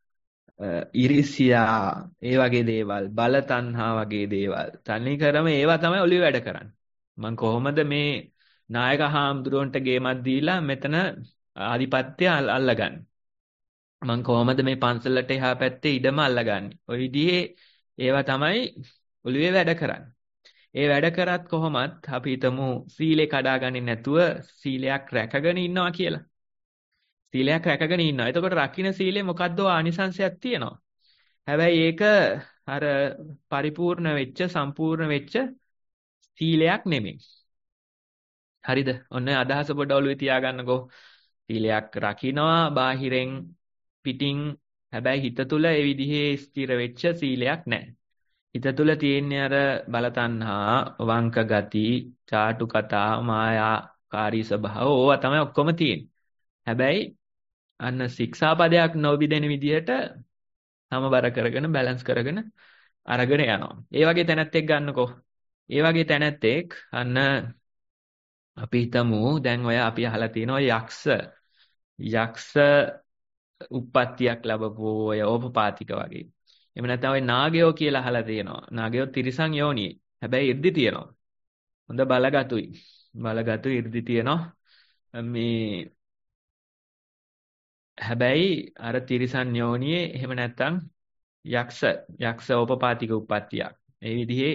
ඉරිසියා ඒ වගේ දේවල්, බල තණ්හා වගේ දේවල්. තනි කරම ඒවා තමයි ඔලිය වැඩ කරන්නේ. මම කොහොමද මේ නායක හාමුදුරුවන්ට ගේමක් දීලා මෙතන ආධිපත්‍ය අල්ලගන්නේ? මම කොහොමද මේ පන්සලට එහා පැත්තේ ඉඩම අල්ලගන්නේ? ඔය විදිහේ ඒවා තමයි ඔලියේ වැඩ කරන්නේ. ඒ වැඩ කරත් කොහොමත් අපි හිතමු සීලේ කඩාගන්නේ නැතුව සීලයක් රැකගෙන ඉන්නවා කියලා. සීලයක් රැකගෙන ඉන්නවා. එතකොට රකින්න සීලේ මොකද්ද ආනිසංශයක් තියෙනවා. හැබැයි ඒක අර පරිපූර්ණ වෙච්ච, සම්පූර්ණ වෙච්ච සීලයක් නෙමෙයි. හරිද? ඔන්න අදහස පොඩ ඔළුවේ තියාගන්නකෝ. සීලයක් රකින්නවා බාහිරෙන් පිටින්, හැබැයි හිත තුල ඒ විදිහේ ස්ථිර වෙච්ච සීලයක් නැහැ. හිත තුල තියෙන්නේ අර බලතණ්හා, වංක ගති, චාටු කතා, මායාකාරී ස්වභාව ඕවා තමයි ඔක්කොම තියෙන්නේ. හැබැයි අන්න ශික්ෂාපදයක් නොවිදෙන විදිහට සමබර කරගෙන බැලන්ස් කරගෙන අරගෙන යනවා. ඒ වගේ තැනැත්තෙක් ගන්නකෝ. ඒ වගේ තැනැත්තෙක් අන්න අපි හිතමු දැන් ඔය අපි අහලා තියෙනවා යක්ෂ යක්ෂ උප්පත්තියක් ලැබපු ඔය ඕපපාතික වගේ. එහෙම නැත්නම් ඔය නාගයෝ කියලා අහලා තියෙනවා. නාගයෝ තිරිසන් යෝනියේ. හැබැයි 이르දි තියෙනවා. හොඳ බලගතුයි. බලගතු 이르දි තියෙනවා. මේ හැබැයි අර තිරිසන් යෝනියේ එහෙම නැත්නම් යක්ෂ යක්ෂ ඕපපාතික උප්පත්තියක්. මේ විදිහේ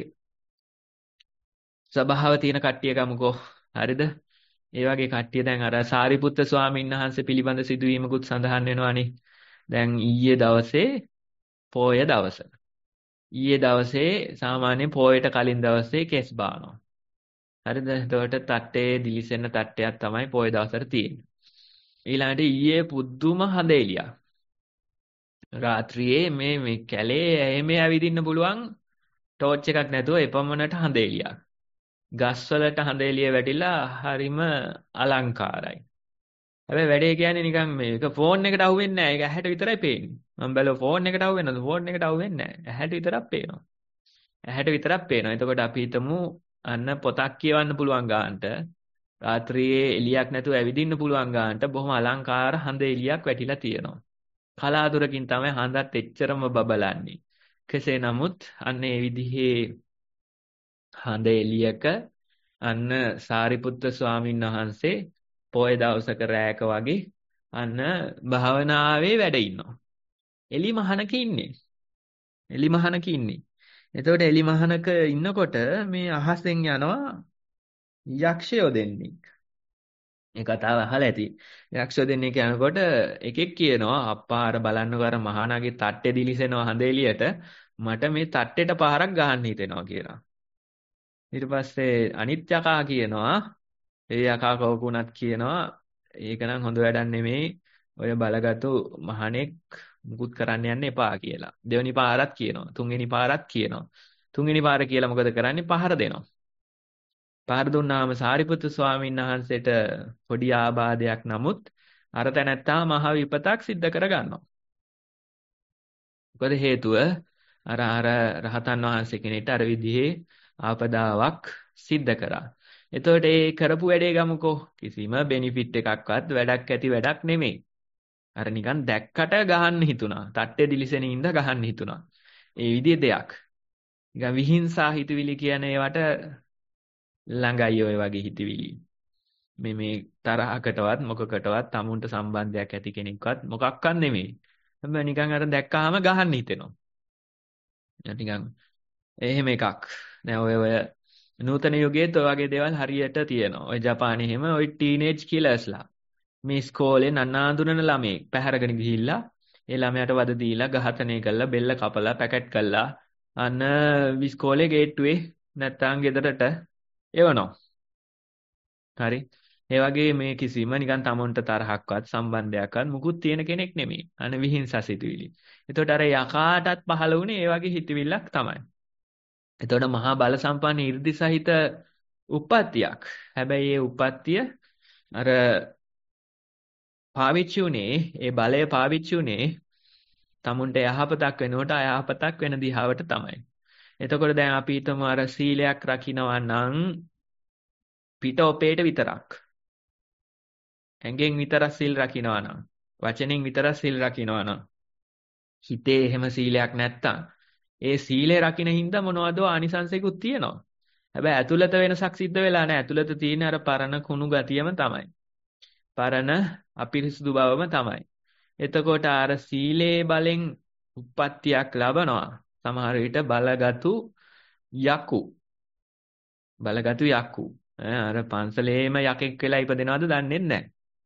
ස්වභාව තියෙන කට්ටිය ගමුකෝ. හරිද? ඒ වගේ කට්ටිය දැන් අර සාරිපුත්ත ස්වාමීන් වහන්සේ පිළිබඳ සිදුවීමකුත් සඳහන් වෙනවානේ. දැන් ඊයේ දවසේ පොය දවස. ඊයේ දවසේ සාමාන්‍ය පොයට කලින් දවසේ කෙස් බානවා. හරිද? එතකොට තට්ටේ දිලිසෙන තට්ටයක් තමයි පොය දවසට තියෙන්නේ. ඊළඟට ඊයේ පුදුම හඳේලියක්. රාත්‍රියේ මේ මේ කැලේ එහෙම ඇවිදින්න පුළුවන් ටෝච් එකක් නැතුව එපමණට හඳේලියක්. ගස්වලට හඳේලිය වැටිලා හරිම අලංකාරයි. හැබැයි වැඩේ කියන්නේ නිකන් මේක ෆෝන් එකට අහුවෙන්නේ නැහැ. ඒක ඇහැට විතරයි පේන්නේ. මම බැලුවා ෆෝන් එකට අහුවෙනවද? ෆෝන් එකට අහුවෙන්නේ නැහැ. ඇහැට විතරක් පේනවා. ඇහැට විතරක් පේනවා. එතකොට අපි හිතමු අන්න පොතක් කියවන්න පුළුවන් ගානට රාත්‍රියේ එළියක් නැතුව ඇවිදින්න පුළුවන් ගානට බොහොම අලංකාර හඳ එළියක් වැටිලා තියෙනවා. කලාතුරකින් තමයි හඳත් එච්චරම බබලන්නේ. කෙසේ නමුත් අන්න ඒ විදිහේ හඳ එළියක අන්න සාරිපුත්‍ර ස්වාමීන් වහන්සේ පොය දවසක රැයක වගේ අන්න භාවනාවේ වැඩ ඉන්නවා. එලි මහනක ඉන්නේ. එලි මහනක ඉන්නේ. එතකොට එලි මහනක ඉන්නකොට මේ අහසෙන් යනවා යක්ෂයෝ දෙන්නෙක්. මේ කතාව අහලා ඇති. යක්ෂයෝ දෙන්නෙක් යනකොට එකෙක් කියනවා අප්පා අර බලන්නකෝ අර මහානාගේ තට්ටේ දිලිසෙනවා හඳ එළියට මට මේ තට්ටේට පහරක් ගහන්න හිතෙනවා කියලා. ඊට පස්සේ අනිත් යකා කියනවා ඒ යකා කවුකුණත් කියනවා ඒක නම් හොඳ වැඩක් නෙමෙයි ඔය බලගතු මහණෙක් මුකුත් කරන්න යන්න එපා කියලා. දෙවෙනි පාරත් කියනවා තුන්වෙනි පාරත් කියනවා. තුන්වෙනි පාර කියලා මොකද කරන්නේ පහර දෙනවා. පහර දුන්නාම සාරිපුත්තු ස්වාමීන් වහන්සේට පොඩි ආබාධයක් නමුත් අර තැනැත්තා මහ විපතක් සිද්ධ කර ගන්නවා. මොකද හේතුව අර අර රහතන් වහන්සේ කෙනෙක්ට අර විදිහේ ආපදාවක් සිද්ධ කරා. එතකොට ඒ කරපු වැඩේ ගමුකෝ කිසිම බෙනිෆිට් එකක්වත් වැඩක් ඇති වැඩක් නෙමෙයි. අර නිකන් දැක්කට ගහන්න හිතුණා. තට්ටේ දිලිසෙන ඉඳ ගහන්න හිතුණා. ඒ විදිහේ දෙයක්. නිකන් විහිංසා හිතවිලි කියන ඒවට ළඟයි ඔය වගේ හිතවිලි. මේ මේ තරහකටවත් මොකකටවත් tamunට සම්බන්ධයක් ඇති කෙනෙක්වත් මොකක්වත් නෙමෙයි. හැබැයි නිකන් අර දැක්කහම ගහන්න හිතෙනවා. නිකන් එහෙම එකක්. දැන් ඔය ඔය නූතන යුගයේත් ඔය වගේ දේවල් හරියට තියෙනවා. ඔය ජපානයේ එහෙම ඔය ටීනේජ් කිලර්ස්ලා මේ ඉස්කෝලේ නන්නාඳුනන ළමෙක් පැහැරගෙන ගිහිල්ලා ඒ ළමයාට වද දීලා ඝාතනය කළා බෙල්ල කපලා පැකට් කළා අන්න ඉස්කෝලේ ගේට්ටුවේ නැත්තම් ගෙදරට එවනවා. හරි. ඒ වගේ මේ කිසිම නිකන් තමන්ට තරහක්වත් සම්බන්ධයක්වත් මුකුත් තියෙන කෙනෙක් නෙමෙයි. අන්න විහිංසා සිතුවිලි. එතකොට අර යකාටත් පහළ වුණේ ඒ වගේ හිතවිල්ලක් තමයි. එතකොට මහා බල සම්පන්න 이르දි සහිත උප්පත්තියක්. හැබැයි ඒ උප්පත්තිය අර පාවිච්චි උනේ ඒ බලය පාවිච්චි උනේ තමුන්ට යහපතක් වෙනකොට අයහපතක් වෙන දිහාවට තමයි. එතකොට දැන් අපි හිතමු අර සීලයක් රකින්නවා නම් පිට ඔපේට විතරක්. ඇඟෙන් විතරක් සීල් රකින්නවා නම් වචනෙන් විතරක් සීල් රකින්නවා නම් හිතේ එහෙම සීලයක් නැත්තම් ඒ සීලය රකින්න හින්දා මොනවද ආනිසංසයකුත් තියෙනවා. හැබැයි ඇතුළත වෙනසක් සිද්ධ වෙලා නැහැ. ඇතුළත තියෙන අර පරණ කුණු ගතියම තමයි. පරණ අපිරිසුදු බවම තමයි. එතකොට අර සීලේ බලෙන් උප්පත්තියක් ලබනවා. සමහර විට බලගතු යකු. බලගතු යකු. අර පන්සලේම යකෙක් වෙලා ඉපදෙනවද දන්නේ නැහැ.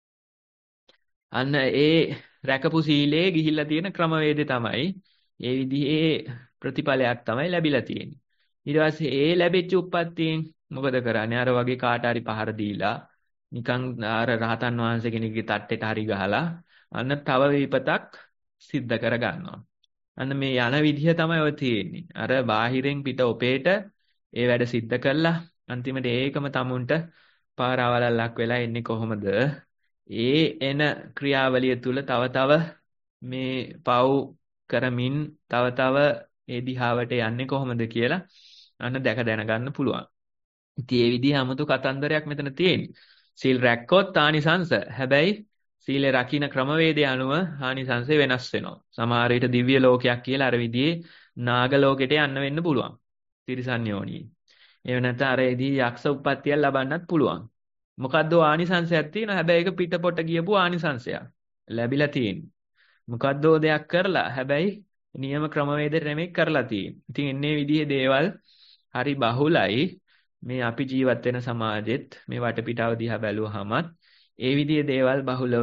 අන්න ඒ රැකපු සීලේ ගිහිල්ලා තියෙන ක්‍රමවේදය තමයි ඒ විදිහේ ප්‍රතිඵලයක් තමයි ලැබිලා තියෙන්නේ. ඊට පස්සේ ඒ ලැබිච්ච උප්පත්තියෙන් මොකද කරන්නේ? අර වගේ කාට හරි පහර දීලා නිකන් අර රහතන් වහන්සේ කෙනෙක්ගේ තට්ටේට හරි ගහලා අන්න තව විපතක් සිද්ධ කර ගන්නවා. අන්න මේ යන විදිහ තමයි ඔය තියෙන්නේ. අර බාහිරෙන් පිට ඔපේට ඒ වැඩ සිද්ධ කළා අන්තිමට ඒකම තමුන්ට පාරාවලල්ලක් වෙලා එන්නේ කොහොමද? ඒ එන ක්‍රියාවලිය තුල තව තව මේ පව් කරමින් තව තව ඒ දිහාවට යන්නේ කොහොමද කියලා අන්න දැක දැනගන්න පුළුවන්. ඉතින් ඒ විදිහ 아무තු කතන්දරයක් මෙතන තියෙන්නේ. සීල් රැක්කොත් ආනිසංස. හැබැයි සීලේ රකින්න ක්‍රමවේදය අනුව ආනිසංසය වෙනස් වෙනවා. සමහර විට දිව්‍ය ලෝකයක් කියලා අර විදිහේ නාග ලෝකෙට යන්න වෙන්න පුළුවන්. තිරිසන් යෝනියේ. එහෙම නැත්නම් අර විදිහේ යක්ෂ උප්පත්තියක් ලබන්නත් පුළුවන්. මොකද්ද ආනිසංසයක් තියෙනවා. හැබැයි ඒක පිටපොට ගියපු ආනිසංසයක්. ලැබිලා තියෙන්නේ. මොකද්දෝ දෙයක් කරලා හැබැයි නියම ක්‍රමවේදෙට නෙමෙයි කරලා තියෙන්නේ. ඉතින් එන්නේ විදිහේ දේවල් හරි බහුලයි. මේ අපි ජීවත් වෙන සමාජෙත් මේ වටපිටාව දිහා බැලුවහමත් ඒ විදිහේ දේවල් බහුලව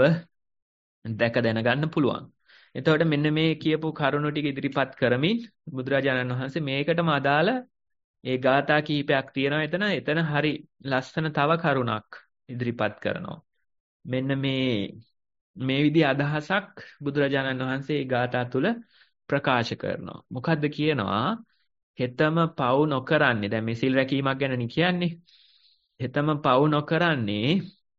දැක දැනගන්න පුළුවන්. එතකොට මෙන්න මේ කියපු කරුණු ටික ඉදිරිපත් කරමින් බුදුරජාණන් වහන්සේ මේකටම අදාළ ඒ ගාථා කීපයක් තියෙනවා එතන. එතන හරි ලස්සන තව කරුණක් ඉදිරිපත් කරනවා. මෙන්න මේ මේ විදිහ අදහසක් බුදුරජාණන් වහන්සේ ඒ ගාථා තුල ප්‍රකාශ කරනවා. මොකද්ද කියනවා? හෙතම පව් නොකරන්නේ. දැන් මේ සිල් රැකීමක් ගැනනේ කියන්නේ. හෙතම පව් නොකරන්නේ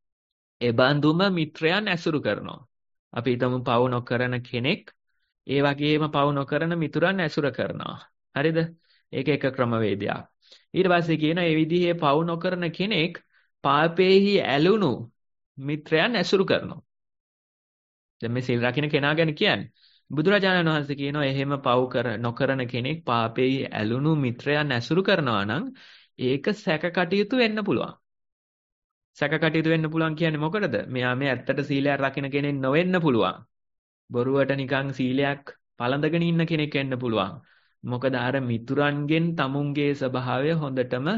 එබඳුම මිත්‍රයන් ඇසුරු කරනවා. අපි හිතමු පව් නොකරන කෙනෙක් ඒ වගේම පව් නොකරන මිතුරන් ඇසුර කරනවා. හරිද? ඒක එක ක්‍රමවේදයක්. ඊට පස්සේ කියන ඒ විදිහේ පව් නොකරන කෙනෙක් පාපේහි ඇලුණු මිත්‍රයන් ඇසුරු කරනවා. දැන් මේ සිල් රකින්න කෙනා ගැන කියන්නේ. බුදුරජාණන් වහන්සේ කියනවා එහෙම පව් කර නොකරන කෙනෙක් පාපේහි ඇලුණු මිත්‍රයන් ඇසුරු කරනවා නම් ඒක සැක කටයුතු වෙන්න පුළුවන්. සැක කටයුතු වෙන්න පුළුවන් කියන්නේ මොකටද? මෙයා මේ ඇත්තට සීලයක් රකින්න කෙනෙක් නොවෙන්න පුළුවන්. බොරුවට නිකන් සීලයක් පළඳගෙන ඉන්න කෙනෙක් වෙන්න පුළුවන්. මොකද අර මිතුරන්ගෙන් තමුන්ගේ ස්වභාවය හොඳටම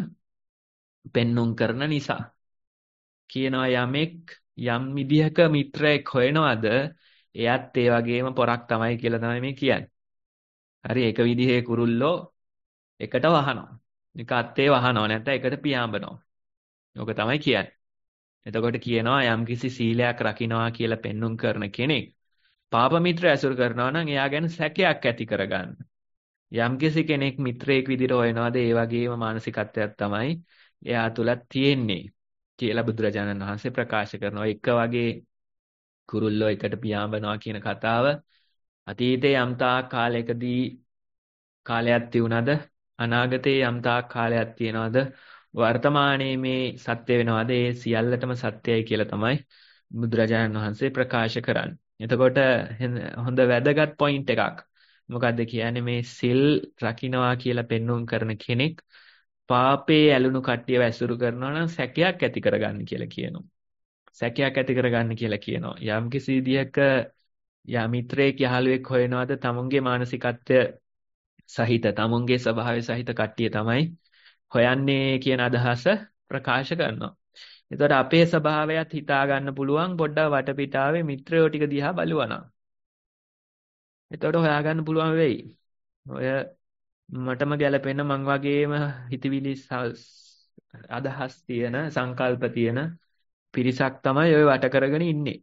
පෙන්눔 කරන නිසා. කියනවා යමෙක් යම් විදිහක මිත්‍රයෙක් හොයනවාද එයත් ඒ වගේම පොරක් තමයි කියලා තමයි මේ කියන්නේ. හරි ඒක විදිහේ කුරුල්ලෝ එකට වහනවා. එක අත්තේ වහනවා නැත්නම් එකට පියාඹනවා. ඕක තමයි කියන්නේ. එතකොට කියනවා යම්කිසි සීලයක් රකින්නවා කියලා පෙන්눔 කරන කෙනෙක් පාප මිත්‍ර ඇසුරු කරනවා නම් එයා ගැන සැකයක් ඇති කරගන්න. යම්කිසි කෙනෙක් මිත්‍රයෙක් විදිහට හොයනවාද ඒ වගේම මානසිකත්වයක් තමයි එයා තුලත් තියෙන්නේ කියලා බුදුරජාණන් වහන්සේ ප්‍රකාශ කරනවා. එක වගේ කුරුල්ලෝ එකට පියාඹනවා කියන කතාව අතීතයේ යම් තාක් කාලයකදී කාලයක් තියුණාද අනාගතයේ යම් තාක් කාලයක් තියනවාද වර්තමානයේ මේ සත්‍ය වෙනවාද ඒ සියල්ලටම සත්‍යයි කියලා තමයි බුදුරජාණන් වහන්සේ ප්‍රකාශ කරන්නේ. එතකොට හොඳ වැදගත් පොයින්ට් එකක්. මොකද්ද කියන්නේ මේ සිල් රකින්නවා කියලා පෙන්වුම් කරන කෙනෙක් පාපේ ඇලුණු කට්ටියව ඇසුරු කරනවා නම් සැකයක් ඇති කරගන්න කියලා කියනවා. සැකයක් ඇති කරගන්න කියලා කියනවා. යම් කිසි විදියක යා මිත්‍රයෙක් යහළුවෙක් හොයනවාද තමුන්ගේ මානසිකත්වය සහිත තමුන්ගේ ස්වභාවය සහිත කට්ටිය තමයි හොයන්නේ කියන අදහස ප්‍රකාශ කරනවා. එතකොට අපේ ස්වභාවයත් හිතා ගන්න පුළුවන් පොඩ්ඩක් වටපිටාවේ මිත්‍රයෝ ටික දිහා බලුවා. එතකොට හොයාගන්න පුළුවන් වෙයි. ඔය මටම ගැලපෙන මං වගේම හිතවිලි අදහස් තියෙන සංකල්ප තියෙන පිරිසක් තමයි ඔය වට කරගෙන ඉන්නේ.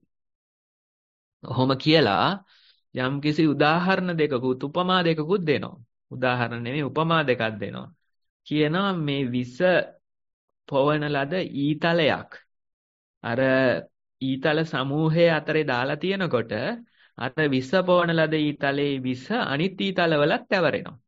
ඔහොම කියලා යම්කිසි උදාහරණ දෙකකුත් උපමා දෙකකුත් දෙනවා. උදාහරණ නෙමෙයි උපමා දෙකක් දෙනවා. කියනවා මේ විස පොවන ලද ඊතලයක් අර ඊතල සමූහයේ අතරේ දාලා තියෙනකොට අර විස පොවන ලද ඊතලේ විස අනිත් ඊතලවලත් ඇවරෙනවා.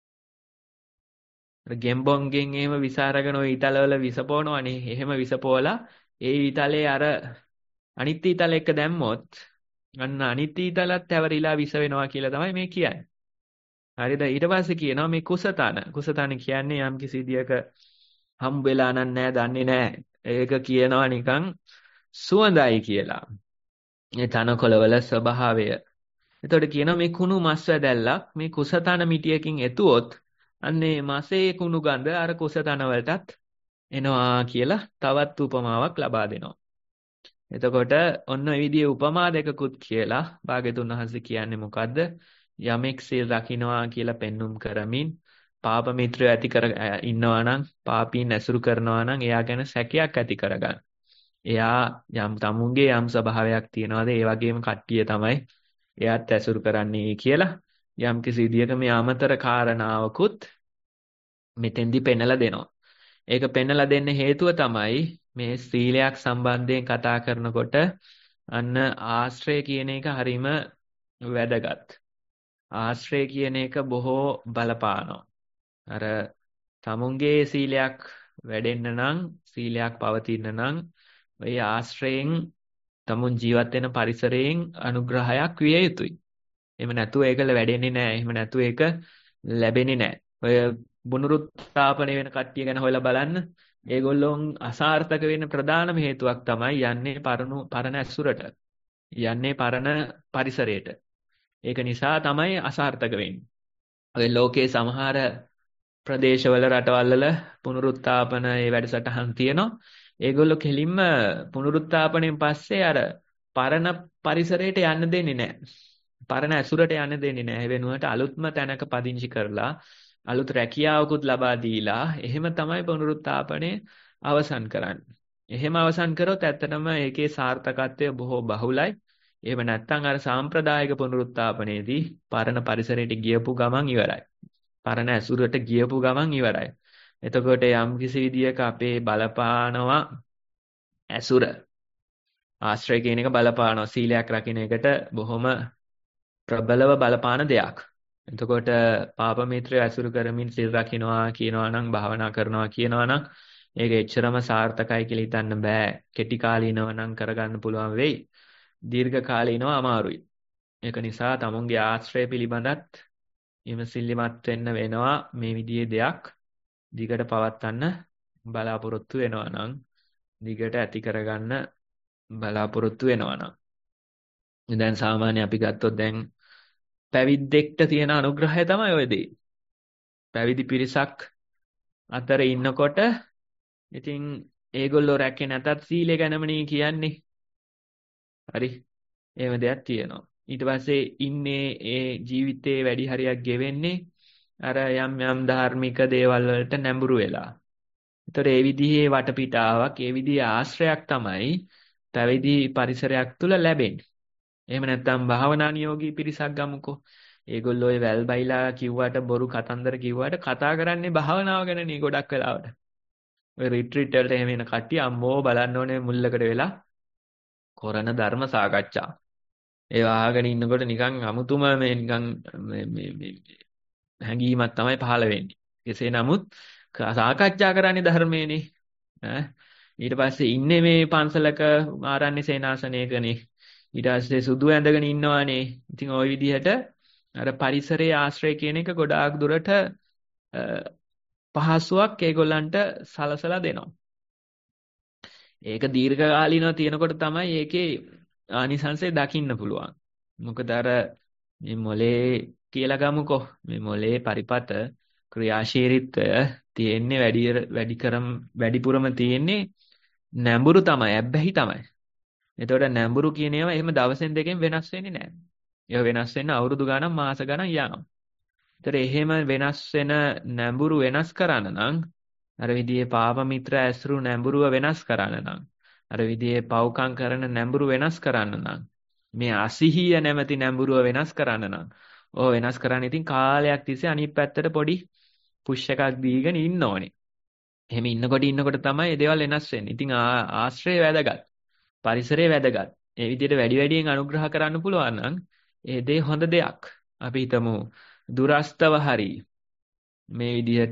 අර ගෙම්බොන්ගෙන් එහෙම විස අරගෙන ওই ඊතලවල විස පොවනවනේ. එහෙම විස පොවලා ඒ ඊතලේ අර අනිත් ඊතල එක දැම්මොත් අන්න අනිත් ඊතලත් ඇවරිලා විස වෙනවා කියලා තමයි මේ කියන්නේ. හරිද? ඊට පස්සේ කියනවා මේ කුසතන. කුසතන කියන්නේ යම් කිසි විදියක හම්බ වෙලා නැහැ දන්නේ නැහැ. ඒක කියනවා නිකන් සුවඳයි කියලා. මේ තනකොළවල ස්වභාවය. එතකොට කියනවා මේ කුණු මස් වැදැල්ලක් මේ කුසතන මිටියකින් එතුවොත් අන්නේ මසේ කුණු ගඳ අර කුසතන වලටත් එනවා කියලා තවත් උපමාවක් ලබා දෙනවා. එතකොට ඔන්න ඔය විදිහේ උපමා දෙකකුත් කියලා භාග්‍යතුන් වහන්සේ කියන්නේ මොකද්ද? යමෙක් සීල් රකින්නවා කියලා පෙන්눔 කරමින් පාප මිත්‍රයෝ ඇති කර ඉන්නවා නම් පාපීන් ඇසුරු කරනවා නම් එයා ගැන සැකයක් ඇති කරගන්න. එයා යම් තමුන්ගේ යම් ස්වභාවයක් තියනවාද ඒ වගේම කට්ටිය තමයි එයාත් ඇසුරු කරන්නේ කියලා යම් කිසි විදියක මේ අමතර කාරණාවකුත් මෙතෙන්දි පෙන්නලා දෙනවා. ඒක පෙන්නලා දෙන්න හේතුව තමයි මේ සීලයක් සම්බන්ධයෙන් කතා කරනකොට අන්න ආශ්‍රය කියන එක හරීම වැදගත්. ආශ්‍රය කියන එක බොහෝ බලපානවා. අර තමුන්ගේ සීලයක් වැඩෙන්න නම් සීලයක් පවතින්න නම් ඔය ආශ්‍රයෙන් තමුන් ජීවත් වෙන පරිසරයෙන් අනුග්‍රහයක් විය යුතුයි. එහෙම නැතුව ඒක වැඩෙන්නේ නැහැ. එහෙම නැතුව ඒක ලැබෙන්නේ නැහැ. ඔය පුනරුත්ථාපනය වෙන කට්ටිය ගැන හොයලා බලන්න. ඒගොල්ලොන් අසාර්ථක වෙන ප්‍රධානම හේතුවක් තමයි යන්නේ පරණු පරණ ඇසුරට. යන්නේ පරණ පරිසරයට. ඒක නිසා තමයි අසාර්ථක වෙන්නේ. ඔය ලෝකේ සමහර ප්‍රදේශවල රටවල් වල පුනරුත්ථාපන ඒ වැඩසටහන් තියෙනවා. ඒගොල්ලෝ කෙලින්ම පුනරුත්ථාපනයෙන් පස්සේ අර පරණ පරිසරයට යන්න දෙන්නේ නැහැ. පරණ ඇසුරට යන්න දෙන්නේ නැහැ. ඒ වෙනුවට අලුත්ම තැනක පදිංචි කරලා අලුත් රැකියාවකුත් ලබා දීලා එහෙම තමයි පුනරුත්ථාපනය අවසන් කරන්නේ. එහෙම අවසන් කරොත් ඇත්තටම ඒකේ සාර්ථකත්වය බොහෝ බහුලයි. එහෙම නැත්නම් අර සාම්ප්‍රදායික පුනරුත්ථාපනයේදී පරණ පරිසරයට ගියපු ගමන් ඉවරයි. පරණ ඇසුරට ගියපු ගමන් ඉවරයි. එතකොට යම් කිසි විදියක අපේ බලපානවා ඇසුර ආශ්‍රය කියන එක බලපානවා සීලයක් රකින්න එකට බොහොම ප්‍රබලව බලපාන දෙයක්. එතකොට පාප මිත්‍රය ඇසුරු කරමින් සිල් රකින්නවා කියනවා නම් භාවනා කරනවා කියනවා නම් ඒක එච්චරම සාර්ථකයි කියලා හිතන්න බෑ. කෙටි කාලීනව නම් කරගන්න පුළුවන් වෙයි. දීර්ඝ කාලීනව අමාරුයි. ඒක නිසා තමුන්ගේ ආශ්‍රය පිළිබඳත් විමසිලිමත් වෙන්න වෙනවා මේ විදිහේ දෙයක් දිගට පවත්වන්න බලාපොරොත්තු වෙනවා නම් දිගට ඇති කරගන්න බලාපොරොත්තු වෙනවා නම් දැන් සාමාන්‍ය අපි ගත්තොත් දැන් පැවිද්දෙක්ට තියෙන අනුග්‍රහය තමයි ඔය දේ. පැවිදි පිරිසක් අතර ඉන්නකොට ඉතින් ඒගොල්ලෝ රැකේ නැතත් සීලය ගැනමනේ කියන්නේ. හරි. එහෙම දෙයක් තියෙනවා. ඊට පස්සේ ඉන්නේ ඒ ජීවිතේ වැඩි හරියක් ගෙවෙන්නේ අර යම් යම් ධාර්මික දේවල් වලට නැඹුරු වෙලා. ඒතර ඒ විදිහේ වටපිටාවක්, ඒ විදිහේ ආශ්‍රයක් තමයි පැවිදි පරිසරයක් තුල ලැබෙන්නේ. එහෙම නැත්නම් භාවනා නියෝගී පිරිසක් ගමුකෝ. ඒගොල්ලෝ ඔය වැල් බයිලා කිව්වට බොරු කතන්දර කිව්වට කතා කරන්නේ භාවනාව ගැනනේ ගොඩක් වෙලාවට. ඔය රිට්‍රීට් වලට එහෙම එන කට්ටිය අම්මෝ බලන්න ඕනේ මුල්ලකට වෙලා කරන ධර්ම සාකච්ඡා. ඒ වහගෙන ඉන්නකොට නිකන් අමුතුම මේ නිකන් මේ මේ හැඟීමක් තමයි පහළ වෙන්නේ. කෙසේ නමුත් සාකච්ඡා කරන්නේ ධර්මයේනේ. ඈ ඊට පස්සේ ඉන්නේ මේ පන්සලක ආරණ්‍ය සේනාසනයකනේ. ඊට පස්සේ සුදු ඇඳගෙන ඉන්නවානේ. ඉතින් ওই විදිහට අර පරිසරයේ ආශ්‍රය කියන එක ගොඩාක් දුරට පහසුවක් ඒගොල්ලන්ට සලසලා දෙනවා. ඒක දීර්ඝකාලීනව තියෙනකොට තමයි ඒකේ ආනිසංසය දකින්න පුළුවන්. මොකද අර මේ මොලේ කියලා ගමුකෝ. මේ මොලේ පරිපත ක්‍රියාශීලීත්වය තියෙන්නේ වැඩි වැඩි කරම් වැඩිපුරම තියෙන්නේ නැඹුරු තමයි, ඇබ්බැහි තමයි. එතකොට නැඹුරු කියන ඒවා එහෙම දවසෙන් දෙකෙන් වෙනස් වෙන්නේ නැහැ. ඒවා වෙනස් වෙන්න අවුරුදු ගණන් මාස ගණන් යනවා. ඒතර එහෙම වෙනස් වෙන නැඹුරු වෙනස් කරන්න නම් අර විදිහේ පාප මිත්‍ර ඇසුරු නැඹුරුව වෙනස් කරන්න නම් අර විදිහේ පව්කම් කරන නැඹුරු වෙනස් කරන්න නම් මේ අසිහිය නැමැති නැඹුරුව වෙනස් කරන්න නම් ඕ වෙනස් කරන්න ඉතින් කාලයක් තිස්සේ අනිත් පැත්තට පොඩි පුෂ් එකක් දීගෙන ඉන්න ඕනේ. එහෙම ඉන්නකොට ඉන්නකොට තමයි මේ දේවල් වෙනස් වෙන්නේ. ඉතින් ආශ්‍රය වැදගත්. පරිසරය වැදගත්. ඒ විදිහට වැඩි වැඩියෙන් අනුග්‍රහ කරන්න පුළුවන් නම් ඒ දේ හොඳ දෙයක්. අපි හිතමු දුරස්තව හරි මේ විදිහට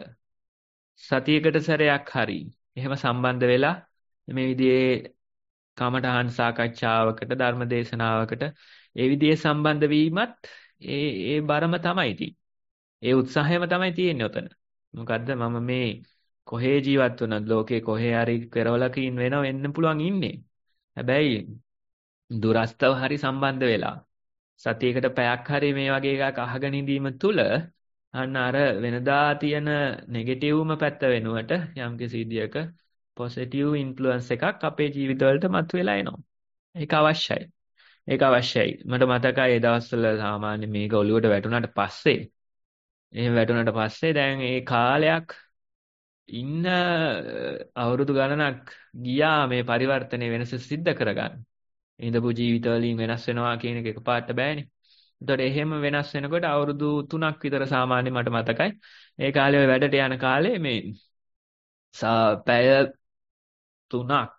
සතියකට සැරයක් හරි එහෙම සම්බන්ධ වෙලා මේ විදිහේ කමඨහන් සාකච්ඡාවකට ධර්ම දේශනාවකට ඒ විදිහේ සම්බන්ධ වීමත් ඒ ඒ බරම තමයි තියෙන්නේ. ඒ උත්සාහයම තමයි තියෙන්නේ උතන. මොකද්ද මම මේ කොහේ ජීවත් වුණත් ලෝකේ කොහේ හරි පෙරවලකින් වෙනව වෙන්න පුළුවන් ඉන්නේ. හැබැයි දුරස්තව හරි සම්බන්ධ වෙලා සතියකට පැයක් හරි මේ වගේ එකක් අහගෙන ඉඳීම තුළ අන්න අර වෙනදා තියෙන නෙගටිව්ම පැත්ත වෙනුවට යම්කිසි විදියක පොසිටිව් ඉන්ෆ්ලුවන්ස් එකක් අපේ ජීවිතවලට මතුවලා එනවා. ඒක අවශ්‍යයි. ඒක අවශ්‍යයි. මට මතකයි ඒ දවස්වල සාමාන්‍ය මේක ඔළුවට වැටුණාට පස්සේ එහෙම වැටුණාට පස්සේ දැන් ඒ කාලයක් ඉන්න අවුරුදු ගණනක් ගියා මේ පරිවර්තනයේ වෙනස සිද්ධ කරගන්න. ඉඳපු ජීවිතවලින් වෙනස් වෙනවා කියන එක එකපාරට බෑනේ. ඒතකොට එහෙම වෙනස් වෙනකොට අවුරුදු තුනක් විතර සාමාන්‍ය මට මතකයි. ඒ කාලේ ඔය වැඩට යන කාලේ මේ පැය තුනක්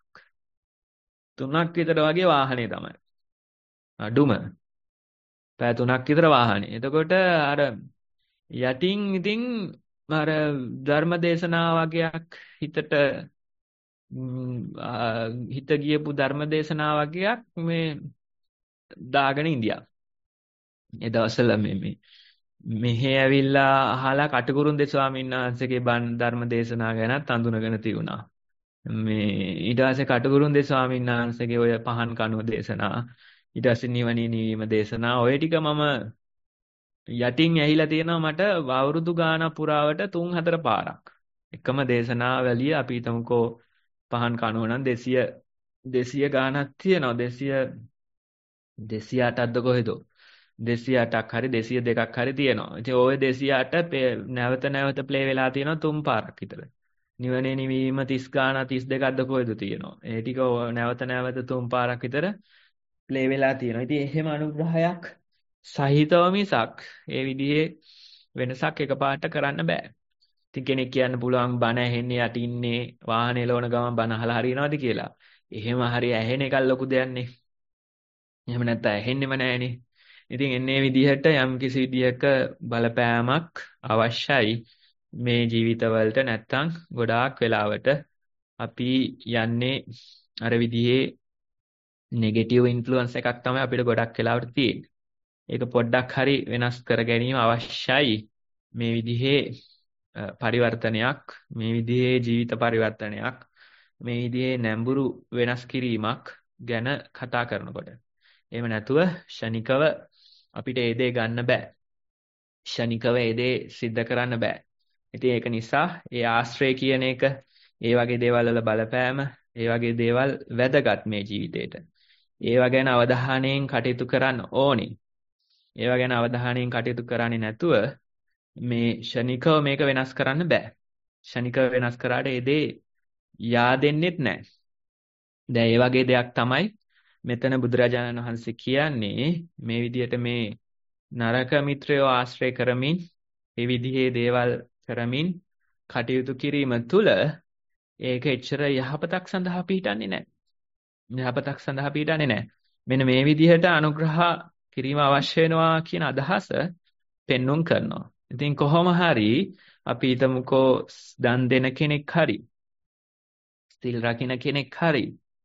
තුනක් විතර වගේ වාහනේ තමයි. අඩුම. පැය තුනක් විතර වාහනේ. එතකොට අර යටින් ඉතින් අර ධර්ම දේශනා වගේක් හිතට හිත ගියපු ධර්ම දේශනා වගේක් මේ දාගෙන ඉන්දියා. ඒ දවස්වල මේ මේ මෙහෙ ඇවිල්ලා අහලා කටුකුරුන්දේ ස්වාමීන් වහන්සේගේ බණ ධර්ම දේශනා ගැනත් අඳුනගෙන තියුණා. මේ ඊට පස්සේ කටුකුරුන්දේ ස්වාමීන් වහන්සේගේ ඔය පහන් කණුව දේශනා, ඊට පස්සේ නිවනේ නිවීම දේශනා, ඔය ටික මම යටින් ඇහිලා තියෙනවා මට අවුරුදු ගාණක් පුරාවට තුන් හතර පාරක්. එකම දේශනාවලිය අපි හිතමුකෝ පහන් කණුව නම් දෙසිය දෙසිය ගාණක් තියෙනවා. දෙසිය දෙසිය අටක්ද කොහෙද? දෙසිය අටක් හරි දෙසිය දෙකක් හරි තියෙනවා. ඉතින් ওই දෙසිය අට නැවත නැවත ප්ලේ වෙලා තියෙනවා තුන් පාරක් විතර. නිවනේ නිවීම තිස් ගාණක් තිස් දෙකක්ද කොහෙද තියෙනවා. ඒ ටික නැවත නැවත තුන් පාරක් විතර ප්ලේ වෙලා තියෙනවා. ඉතින් එහෙම අනුග්‍රහයක් සහිතව මිසක් ඒ විදිහේ වෙනසක් එකපාරට කරන්න බෑ. ඉතින් කෙනෙක් කියන්න පුළුවන් බණ ඇහෙන්නේ යටින්නේ වාහනේ එලවන ගමන් බණ අහලා හරියනවද කියලා. එහෙම හරි ඇහෙන එක ලොකු දෙයක් නේ. එහෙම නැත්නම් ඇහෙන්නෙම නෑනේ. ඉතින් එන්නේ විදිහට යම් කිසි විදිහක බලපෑමක් අවශ්‍යයි මේ ජීවිතවලට. නැත්තම් ගොඩාක් වෙලාවට අපි යන්නේ අර විදිහේ නෙගටිව් ඉන්ෆ්ලුවන්ස් එකක් තමයි අපිට ගොඩක් වෙලාවට තියෙන්නේ. ඒක පොඩ්ඩක් හරි වෙනස් කර ගැනීම අවශ්‍යයි. මේ විදිහේ පරිවර්තනයක්, මේ විදිහේ ජීවිත පරිවර්තනයක්, මේ විදිහේ නැඹුරු වෙනස් කිරීමක් ගැන කතා කරනකොට. එහෙම නැතුව ෂණිකව අපිට ඒ දේ ගන්න බෑ. ෂණිකව ඒ දේ සිද්ධ කරන්න බෑ. ඉතින් ඒක නිසා ඒ ආශ්‍රය කියන එක, ඒ වගේ දේවල් වල බලපෑම, ඒ වගේ දේවල් වැදගත් මේ ජීවිතේට. ඒවා ගැන අවධානයෙන් කටයුතු කරන්න ඕනේ. ඒවා ගැන අවධානයෙන් කටයුතු කරන්නේ නැතුව මේ ෂණිකව මේක වෙනස් කරන්න බෑ. ෂණිකව වෙනස් කරාට ඒ දේ yaadෙන්නෙත් නැහැ. දැන් ඒ වගේ දෙයක් තමයි මෙතන බුදුරජාණන් වහන්සේ කියන්නේ මේ විදිහට මේ නරක මිත්‍රයෝ ආශ්‍රය කරමින් මේ විදිහේ දේවල් කරමින් කටයුතු කිරීම තුළ ඒක එච්චර යහපතක් සඳහා පිහිටන්නේ නැහැ. යහපතක් සඳහා පිහිටන්නේ නැහැ. මෙන්න මේ විදිහට අනුග්‍රහ කිරීම අවශ්‍ය වෙනවා කියන අදහස පෙන්눔 කරනවා. ඉතින් කොහොම හරි අපි හිතමුකෝ දන් දෙන කෙනෙක් හරි, සිල් රකින්න කෙනෙක් හරි,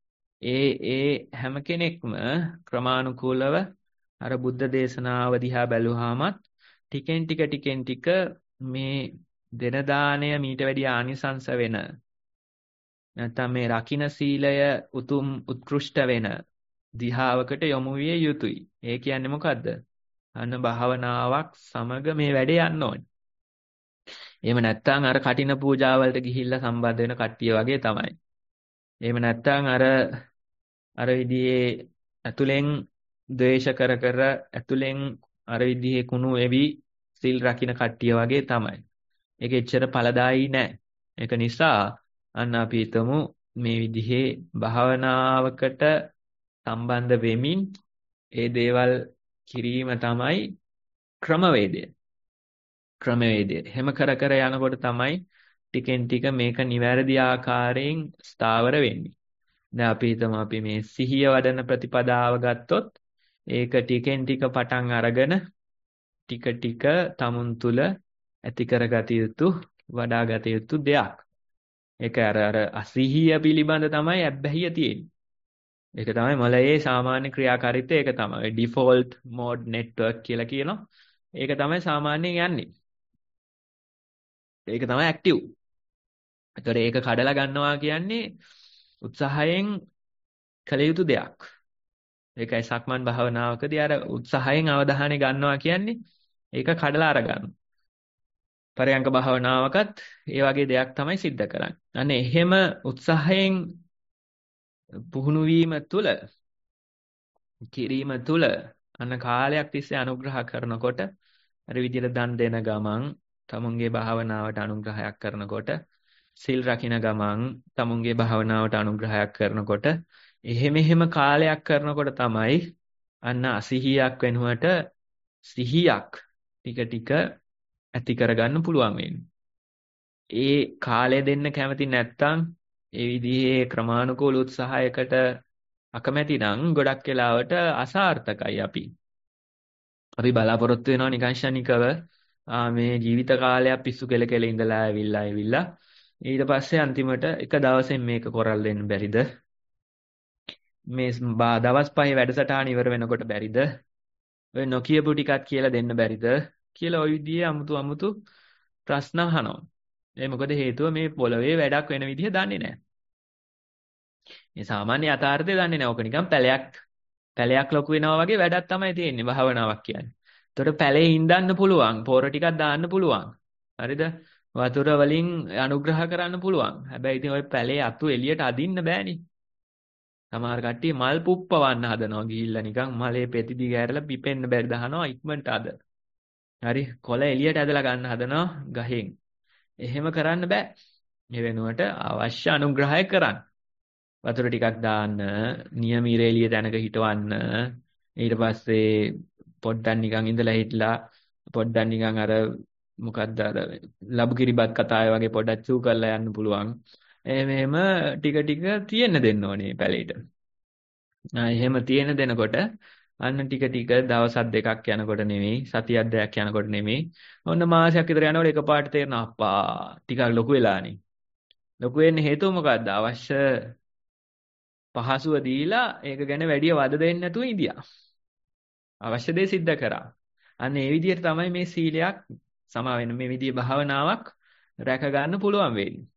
ඒ ඒ හැම කෙනෙක්ම ක්‍රමානුකූලව අර බුද්ධ දේශනාව දිහා බැලුවාමත් ටිකෙන් ටික ටිකෙන් ටික මේ දෙන දාණය මීට වැඩි ආනිසංස වෙන, නැත්නම් මේ රකින්න සීලය උතුම් උත්කෘෂ්ඨ වෙන දිහාවකට යොමු විය යුතුයි. ඒ කියන්නේ මොකද්ද? අන්න භාවනාවක් සමග මේ වැඩේ යන්න ඕනේ. එහෙම නැත්නම් අර කටින පූජාවලට ගිහිල්ලා සම්බන්ධ වෙන කට්ටිය වගේ තමයි. එහෙම නැත්නම් අර අර විදිහේ ඇතුලෙන් ද්වේෂ කර කර ඇතුලෙන් අර විදිහේ කුණු එවි සිල් රකින්න කට්ටිය වගේ තමයි. ඒක එච්චර ඵලදායී නෑ. ඒක නිසා අන්න අපි හිතමු මේ විදිහේ භාවනාවකට සම්බන්ධ වෙමින් ඒ දේවල් කිරීම තමයි ක්‍රමවේදය. ක්‍රමවේදය. හැම කර කර යනකොට තමයි ටිකෙන් ටික මේක නිවැරදි ආකාරයෙන් ස්ථාවර වෙන්නේ. දැන් අපි හිතමු අපි මේ සිහිය වඩන ප්‍රතිපදාව ගත්තොත් ඒක ටිකෙන් ටික පටන් අරගෙන ටික ටික තමුන් තුල ඇති කරගත යුතු වඩා ගත යුතු දෙයක්. ඒක අර අර අසිහිය පිළිබඳ තමයි අබ්බැහිය තියෙන්නේ. ඒක තමයි මොළයේ සාමාන්‍ය ක්‍රියාකාරීත්වය. ඒක තමයි ඩිෆෝල්ට් මෝඩ් නෙට්වර්ක් කියලා කියනවා. ඒක තමයි සාමාන්‍යයෙන් යන්නේ. ඒක තමයි ඇක්ටිව්. ඒතර ඒක කඩලා ගන්නවා කියන්නේ උත්සාහයෙන් කළ යුතු දෙයක්. ඒකයි සක්මන් භාවනාවකදී අර උත්සාහයෙන් අවධානය ගන්නවා කියන්නේ ඒක කඩලා අරගන්න. පරයන්ක භාවනාවකත් ඒ වගේ දෙයක් තමයි සිද්ධ කරන්නේ. අන්න එහෙම උත්සාහයෙන් පුහුණු වීම තුළ කිරීම තුළ අන්න කාලයක් තිස්සේ අනුග්‍රහ කරනකොට අර විදිහට දන් දෙන ගමන් තමුන්ගේ භාවනාවට අනුග්‍රහයක් කරනකොට සිල් රකින්න ගමන් තමුන්ගේ භාවනාවට අනුග්‍රහයක් කරනකොට එහෙම එහෙම කාලයක් කරනකොට තමයි අන්න අසිහියක් වෙනුවට සිහියක් ටික ටික ඇති කරගන්න පුළුවන් වෙන්නේ. ඒ කාලය දෙන්න කැමති නැත්නම් ඒ විදිහේ ක්‍රමානුකූල උත්සාහයකට අකමැති නම් ගොඩක් වෙලාවට අසාර්ථකයි අපි. අපි බලාපොරොත්තු වෙනවා නිකන් ශනිකව ආ මේ ජීවිත කාලයක් පිස්සු කෙල කෙල ඉඳලා ඇවිල්ලා ඇවිල්ලා ඊට පස්සේ අන්තිමට එක දවසෙන් මේක කරල් දෙන්න බැරිද? මේ ස්- බා- දවස් පහේ වැඩසටහන ඉවර වෙනකොට බැරිද? ඔය නොකියපු ටිකක් කියලා දෙන්න බැරිද? කියලා ওই විදිහේ අමුතු අමුතු ප්‍රශ්න අහනවා. ඒ මොකද හේතුව මේ පොළවේ වැඩක් වෙන විදිහ දන්නේ නැහැ. මේ සාමාන්‍ය යථාර්ථය දන්නේ නැහැ. ඕක නිකන් පැලයක් පැලයක් ලොකු වෙනවා වගේ වැඩක් තමයි තියෙන්නේ භාවනාවක් කියන්නේ. එතකොට පැලේ හින්දන්න පුළුවන්, පොර ටිකක් දාන්න පුළුවන්. හරිද? වතුර වලින් අනුග්‍රහ කරන්න පුළුවන්. හැබැයි ඉතින් ওই පැලේ අතු එළියට අදින්න බෑනේ. සමහර කට්ටිය මල් පුප්පවන්න හදනවා ගිහිල්ලා නිකන් මලේ පෙති දිග ඇරලා පිපෙන්න බැරි දහනවා ඉක්මනට අද. හරි කොළ එළියට ඇදලා ගන්න හදනවා ගහෙන්. එහෙම කරන්න බෑ. ඒ වෙනුවට අවශ්‍ය අනුග්‍රහය කරන්න. වතුර ටිකක් දාන්න, නියම ඉර එළිය තැනක හිටවන්න. ඊට පස්සේ පොඩ්ඩක් නිකන් ඉඳලා හිටලා පොඩ්ඩක් නිකන් අර මොකක්ද අර ලබු කිරිබත් කතාවේ වගේ පොඩ්ඩක් චූ කරලා යන්න පුළුවන්. එහෙම එහෙම ටික ටික තියෙන්න දෙන්න ඕනේ පැලේට. ආ එහෙම තියෙන දෙනකොට අන්න ටික ටික දවසක් දෙකක් යනකොට නෙමෙයි සතියක් දෙකක් යනකොට නෙමෙයි ඔන්න මාසයක් විතර යනකොට එකපාරට තේරෙනවා අප්පා ටිකක් ලොකු වෙලානේ. ලොකු වෙන්න හේතුව මොකද්ද? අවශ්‍ය පහසුව දීලා ඒක ගැන වැඩි වද දෙන්නේ නැතුව ඉඳියා. අවශ්‍ය දේ සිද්ධ කරා. අන්න ඒ විදිහට තමයි මේ සීලයක් සමා වෙන මේ විදිහේ භාවනාවක් රැක ගන්න පුළුවන් වෙන්නේ.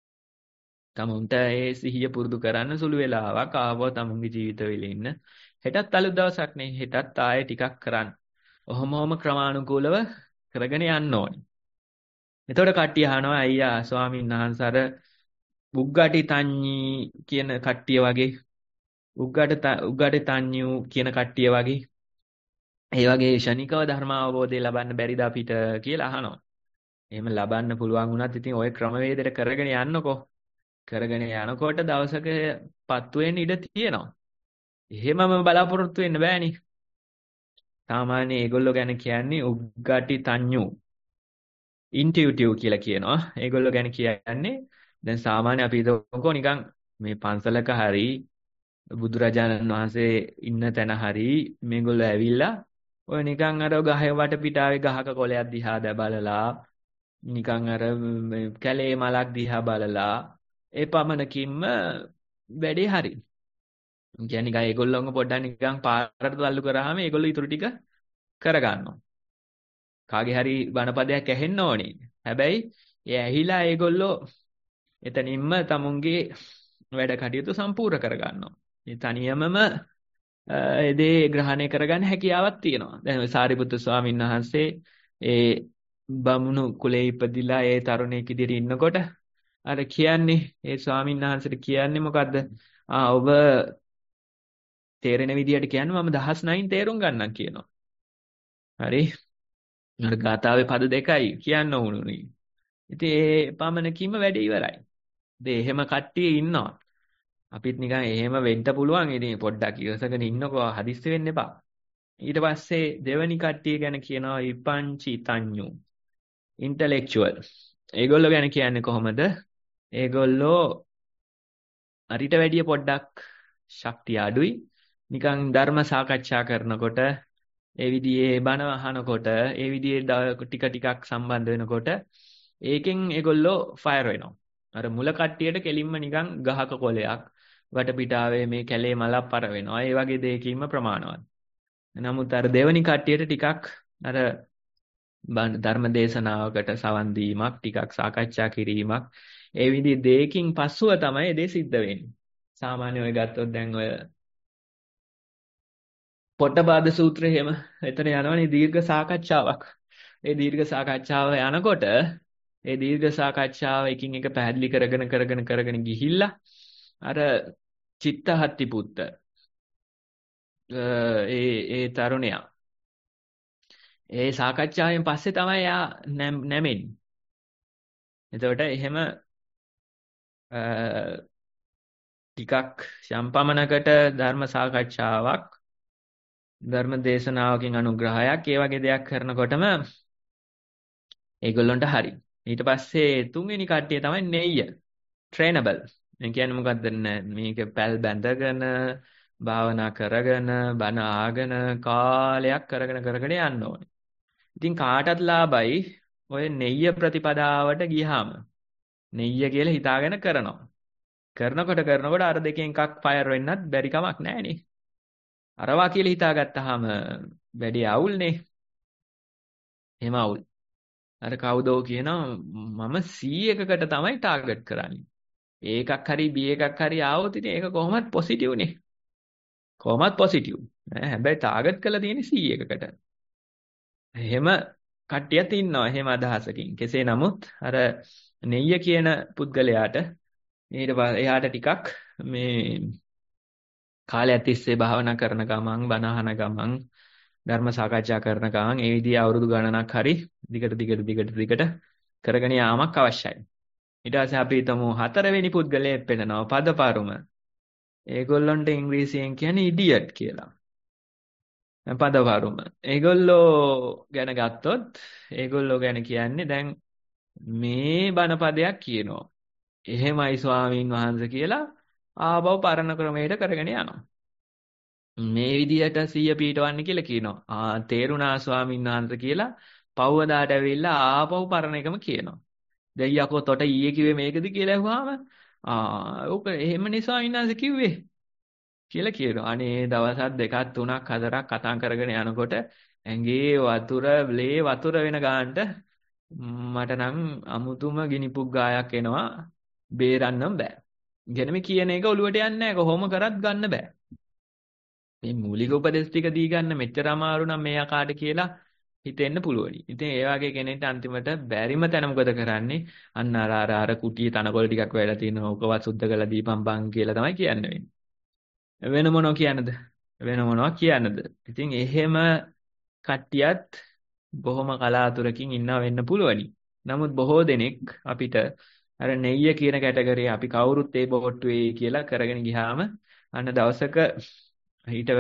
තමුන්ට ඒ සිහිය පුරුදු කරන්න සුළු වෙලාවක් ආවෝ තමුන්ගේ ජීවිතවල ඉන්න. හෙටත් අලුත් දවසක් නේ. හෙටත් ආයෙ ටිකක් කරන්න. ඔහොම ඔහොම ක්‍රමානුකූලව කරගෙන යන්න ඕනේ. එතකොට කට්ටිය අහනවා අයියා ස්වාමීන් වහන්සේ අර උග්ගටි තඤ්ඤී කියන කට්ටිය වගේ උග්ගට උග්ගටි තඤ්ඤු කියන කට්ටිය වගේ ඒ වගේ ෂණිකව ධර්ම අවබෝධය ලබන්න බැරිද අපිට කියලා අහනවා. එහෙම ලබන්න පුළුවන් වුණත් ඉතින් ওই ක්‍රමවේදයට කරගෙන යන්නකෝ. කරගෙන යනකොට දවසක පත්තු වෙන්න ඉඩ තියෙනවා. එහෙමම බලාපොරොත්තු වෙන්න බෑනේ. සාමාන්‍ය ඒගොල්ලෝ ගැන කියන්නේ උග්ගටි තඤ්ඤු ඉන්ටියුටිව් කියලා කියනවා. ඒගොල්ලෝ ගැන කියන්නේ දැන් සාමාන්‍ය අපි හිතමුකෝ නිකන් මේ පන්සලක හරි බුදුරජාණන් වහන්සේ ඉන්න තැන හරි මේගොල්ලෝ ඇවිල්ලා ඔය නිකන් අර ගහේ වටපිටාවේ ගහක කොළයක් දිහා දැ බලලා නිකන් අර කැලේ මලක් දිහා බලලා ඒ පමණකින්ම වැඩේ හරි. කියන්නේ නිකන් ඒගොල්ලෝම පොඩ්ඩක් නිකන් පාරට තල්ලු කරාම ඒගොල්ලෝ ඊටු ටික කරගන්නවා. කාගේ හරි බණපදයක් ඇහෙන්න ඕනේ. හැබැයි ඒ ඇහිලා ඒගොල්ලෝ එතනින්ම තමුන්ගේ වැඩ කටයුතු සම්පූර්ණ කරගන්නවා. මේ තනියමම ඒ දේ ග්‍රහණය කරගන්න හැකියාවක් තියෙනවා. දැන් ඔය සාරිපුත්තු ස්වාමීන් වහන්සේ ඒ බමුණු කුලේ ඉපදිලා ඒ තරුණයෙක් ඉදිරියේ ඉන්නකොට අර කියන්නේ ඒ ස්වාමීන් වහන්සේට කියන්නේ මොකද්ද? ආ ඔබ තේරෙන විදියට කියන්නේ මම දහස් නයින් තේරුම් ගන්නම් කියනවා. හරි. අර ගාතාවේ පද දෙකයි කියන්න ඕනුනේ. ඉතින් ඒ පමණකින්ම වැඩේ ඉවරයි. ඉතින් එහෙම කට්ටිය ඉන්නවා. අපිත් නිකන් එහෙම වෙන්න පුළුවන්. ඉතින් පොඩ්ඩක් ඉවසගෙන ඉන්නකෝ හදිස්සි වෙන්න එපා. ඊට පස්සේ දෙවනි කට්ටිය ගැන කියනවා විපංචි තඤ්ඤු. ඉන්ටෙලෙක්චුවල්. ඒගොල්ලෝ ගැන කියන්නේ කොහොමද? ඒගොල්ලෝ අරිට වැඩිය පොඩ්ඩක් ශක්තිය අඩුයි. නිකන් ධර්ම සාකච්ඡා කරනකොට ඒ විදිහේ බණ අහනකොට ඒ විදිහේ ටික ටිකක් සම්බන්ධ වෙනකොට ඒකෙන් ඒගොල්ලෝ ෆයර් වෙනවා. අර මුල කට්ටියට කෙලින්ම නිකන් ගහක කොලයක් වටපිටාවේ මේ කැලේ මලක් පර වෙනවා. ඒ වගේ දෙයකින්ම ප්‍රමාණවත්. නමුත් අර දෙවනි කට්ටියට ටිකක් අර ධර්ම දේශනාවකට සවන් දීමක් ටිකක් සාකච්ඡා කිරීමක් ඒ විදිහේ දෙයකින් පස්සුව තමයි ඒ සිද්ධ වෙන්නේ. සාමාන්‍ය ඔය ගත්තොත් දැන් ඔය පොට්ටපාද සූත්‍රය එහෙම එතන යනවනේ දීර්ඝ සාකච්ඡාවක්. ඒ දීර්ඝ සාකච්ඡාව යනකොට ඒ දීර්ඝ සාකච්ඡාව එකින් එක පැහැදිලි කරගෙන කරගෙන කරගෙන ගිහිල්ලා අර චිත්තහත්ති පුත්ත ඒ ඒ තරුණයා ඒ සාකච්ඡාවෙන් පස්සේ තමයි යා නැමෙන්නේ. එතකොට එහෙම ටිකක් සම්පමනකට ධර්ම සාකච්ඡාවක් ධර්ම දේශනාවකින් අනුග්‍රහයක් ඒ වගේ දෙයක් කරනකොටම ඒගොල්ලන්ට හරි. ඊට පස්සේ තුන්වෙනි කට්ටිය තමයි නෙయ్య. ට්‍රේනබල්. ඒ කියන්නේ මොකද්ද මේක පැල් බැඳගෙන භාවනා කරගෙන බණ ආගෙන කාලයක් කරගෙන කරගෙන යන්න ඕනේ. ඉතින් කාටත් ලාභයි ඔය නෙය්‍ය ප්‍රතිපදාවට ගියාම. නෙය්‍ය කියලා හිතාගෙන කරනවා. කරනකොට කරනකොට අර දෙකෙන් එකක් ෆයර් වෙන්නත් බැරි කමක් නැහැනේ. අරවා කියලා හිතාගත්තාම වැඩි අවුල්නේ. එහෙම අවුල්. අර කවුදෝ කියනවා මම සීයකට තමයි ටාගට් කරන්නේ. ඒකක් හරි බී එකක් හරි ආවොත් ඉතින් ඒක කොහොමත් පොසිටිව් නේ. කොහොමත් පොසිටිව්. ඈ හැබැයි ටාගට් කරලා තියෙන්නේ සීයකට. එහෙම කට්ටියත් ඉන්නවා එහෙම අදහසකින්. කෙසේ නමුත් අර නෙయ్య කියන පුද්ගලයාට ඊට පස්සේ එයාට ටිකක් මේ කාලයක් තිස්සේ භාවනා කරන ගමන් බණ අහන ගමන් ධර්ම සාකච්ඡා කරන ගමන් ඒ විදිහේ අවුරුදු ගණනක් හරි දිගට දිගට දිගට දිගට කරගෙන යාමක් අවශ්‍යයි. ඊට පස්සේ අපි හිතමු හතරවෙනි පුද්ගලයෙක් පෙන්නනවා පදපරුම. ඒගොල්ලන්ට ඉංග්‍රීසියෙන් කියන්නේ ඉඩියට් කියලා. පදපරුම. ඒගොල්ලෝ ගැන ගත්තොත් ඒගොල්ලෝ ගැන කියන්නේ දැන් මේ බණ පදයක් කියනවා. එහෙමයි ස්වාමීන් වහන්සේ කියලා ආපහු පරණ ක්‍රමයට කරගෙන යනවා. මේ විදිහට සිහිය පිටවන්න කියලා කියනවා. ආ තේරුණා ස්වාමීන් වහන්සේ කියලා පවවදාට ඇවිල්ලා ආපහු පරණ එකම කියනවා. දැන් යකෝ තොට ඊයේ කිව්වේ මේකද කියලා අහුවාම ආ ඕක එහෙමනේ ස්වාමීන් වහන්සේ කිව්වේ කියලා කියනවා. අනේ දවසක් දෙකක් තුනක් හතරක් කතා කරගෙන යනකොට ඇඟේ වතුර ලේ වතුර වෙන ගානට මට නම් අමුතුම ගිනිපුක් ගායක් එනවා. බේරන්නම් බෑ. ඉගෙන මේ කියන එක ඔලුවට යන්නේ නැහැ. කොහොම කරත් ගන්න බෑ. මේ මූලික උපදේශ ටික දී ගන්න මෙච්චර අමාරු නම් මේ ආකාරයට කියලා හිතෙන්න පුළුවනි. ඉතින් ඒ වගේ කෙනෙක්ට අන්තිමට බැරිම තැන මොකද කරන්නේ? අන්න අර අර අර කුටියේ තනකොළ ටිකක් වැයලා තියෙනවා. ඕකවත් සුද්ධ කරලා දීපන් බං කියලා තමයි කියන්නේ වෙන්නේ. වෙන මොනවා කියන්නද? වෙන මොනවා කියන්නද? ඉතින් එහෙම කට්ටියත් බොහොම කලාතුරකින් ඉන්නා වෙන්න පුළුවනි. නමුත් බොහෝ දෙනෙක් අපිට අර නෙయ్య කියන කැටගරිය අපි කවුරුත් ඒ බොට්ටුවේ කියලා කරගෙන ගියාම අන්න දවසක ඊට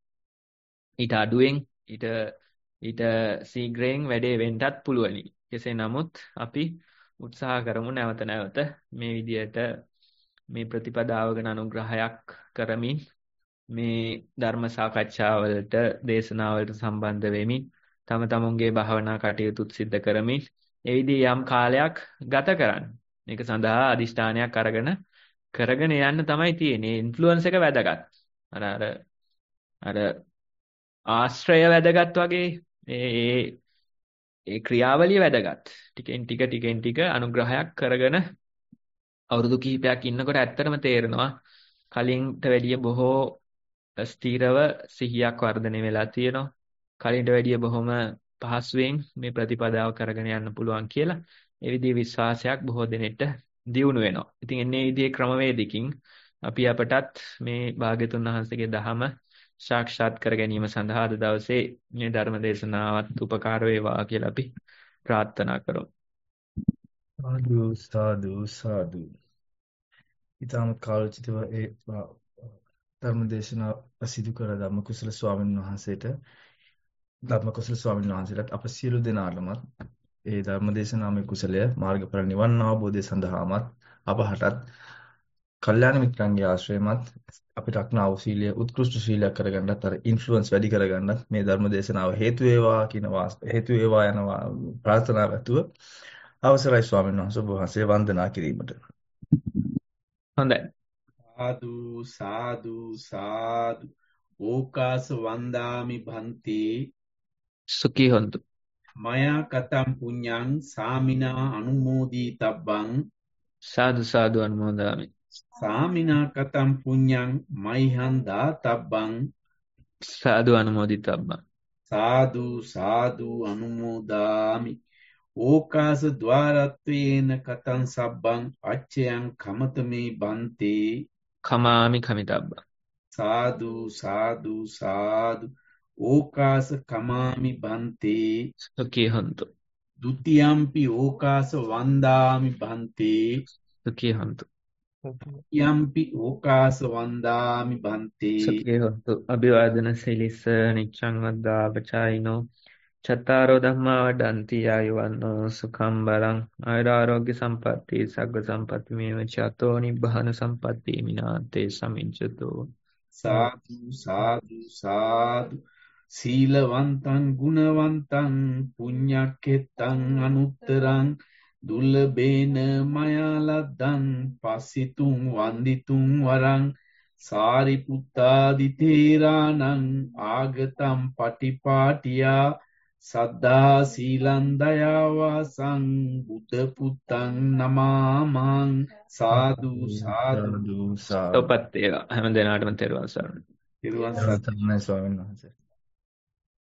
ඊට අඩුවෙන් ඊට ඊට සීග්‍රයෙන් වැඩේ වෙන්නත් පුළුවනි. කෙසේ නමුත් අපි උත්සාහ කරමු නැවත නැවත මේ විදියට මේ ප්‍රතිපදාව ගැන අනුග්‍රහයක් කරමින් මේ ධර්ම සාකච්ඡාවලට දේශනාවලට සම්බන්ධ වෙමින් තම තමුන්ගේ භාවනා කටයුතු සිද්ධ කරමින් ඒ විදිහේ යම් කාලයක් ගත කරන්න. මේක සඳහා අදිෂ්ඨානයක් අරගෙන කරගෙන යන්න තමයි තියෙන්නේ. ඉන්ෆ්ලුවන්ස් එක වැදගත්. අර අර අර ආශ්‍රය වැදගත් වගේ ඒ ඒ ක්‍රියාවලිය වැදගත්. ටිකෙන් ටික ටිකෙන් ටික අනුග්‍රහයක් කරගෙන අවුරුදු කිහිපයක් ඉන්නකොට ඇත්තටම තේරෙනවා කලින්ට වැඩිය බොහෝ ස්ථීරව සිහියක් වර්ධනය වෙලා තියෙනවා. කලින්ට වැඩිය බොහොම පහසුවෙන් මේ ප්‍රතිපදාව කරගෙන යන්න පුළුවන් කියලා ඒ විදිහේ විශ්වාසයක් බොහෝ දෙනෙක්ට දියුණු වෙනවා. ඉතින් එන්නේ මේ විදිහේ ක්‍රමවේදකින් අපි අපටත් මේ භාග්‍යතුන් වහන්සේගේ දහම සාක්ෂාත් කර ගැනීම සඳහා අද දවසේ මේ ධර්ම දේශනාවත් උපකාර වේවා කියලා අපි ප්‍රාර්ථනා කරමු. සාදු සාදු සාදු. ඊටම කාලෝචිතව ඒ ධර්ම දේශනාව සිදු කළ ධම්ම කුසල ස්වාමීන් වහන්සේට ධර්ම කුසල ස්වාමීන් වහන්සේලාට අප සියලු දෙනාටමත් ඒ ධර්ම දේශනාමය කුසලය මාර්ගඵල නිවන් අවබෝධය සඳහාමත් අපහටත් කල්යාණ මිත්‍රන්ගේ ආශ්‍රයමත් අපිට අක්නා වූ සීලය උත්කෘෂ්ඨ සීලයක් කරගන්නත් අර ඉන්ෆ්ලුවන්ස් වැඩි කරගන්නත් මේ ධර්ම දේශනාව හේතු වේවා කියන හේතු වේවා යන ප්‍රාර්ථනාව ඇතුව අවසරයි ස්වාමීන් වහන්සේ ඔබ වහන්සේ වන්දනා කිරීමට. හොඳයි. සාදු සාදු සාදු ඕකාස වන්දාමි භන්ති සුඛී හොන්තු. මයා කතම් පුඤ්ඤං සාමිනා අනුමෝදී තබ්බං සාදු සාදු අනුමෝදාමි. සාමිනා කතම් පුඤ්ඤං මයිහං දාතබ්බං සාදු අනුමෝදිතබ්බං. සාදු සාදු අනුමෝදාමි. ඕකාස ద్వාරත්වේන කතං සබ්බං අච්චයං කමතමේ බන්ති කමාමි කමිතබ්බං. සාදු සාදු සාදු ඕකාස කමාමි බන්ති සුඛී හොන්තු. ဒ ුතියම්පි ඕකාස වන්දාමි බන්ති සුඛී හොන්තු. යම්පි ඕකාස වන්දාමි බන්ති සුඛී හොන්තු. අභිවාදන සීලිස නිච්ඡං වද්දා පචායිනෝ චත්තාරෝ ධම්මා වඩන්ති ආයුවන්නෝ සුඛං බලං ආයුරාෝග්‍ය සම්පatti සග්ග සම්පatti මේව චතෝ නිබ්බාන සම්පatti මිනාතේ සමිංචතෝ. සාදු සාදු සාදු සීලවන්තං ගුණවන්තං පුඤ්ඤක්ඛෙත්තං අනුත්තරං දුර්ලභේන මයා ලද්දං පස්සිතුං වන්දිතුං වරං සාරිපුත්තාදි තේරාණං ආගතම් පටිපාටියා සද්ධා සීලං දයාවාසං බුද්ධ පුත්තං නමාමං සාදු සාදු සාදු සාදු. ඔපත් ඒවා හැම දිනාටම තෙරුවන් සරණයි. තිරුවන් තෙරුවන් සරණයි ස්වාමීන් වහන්සේ.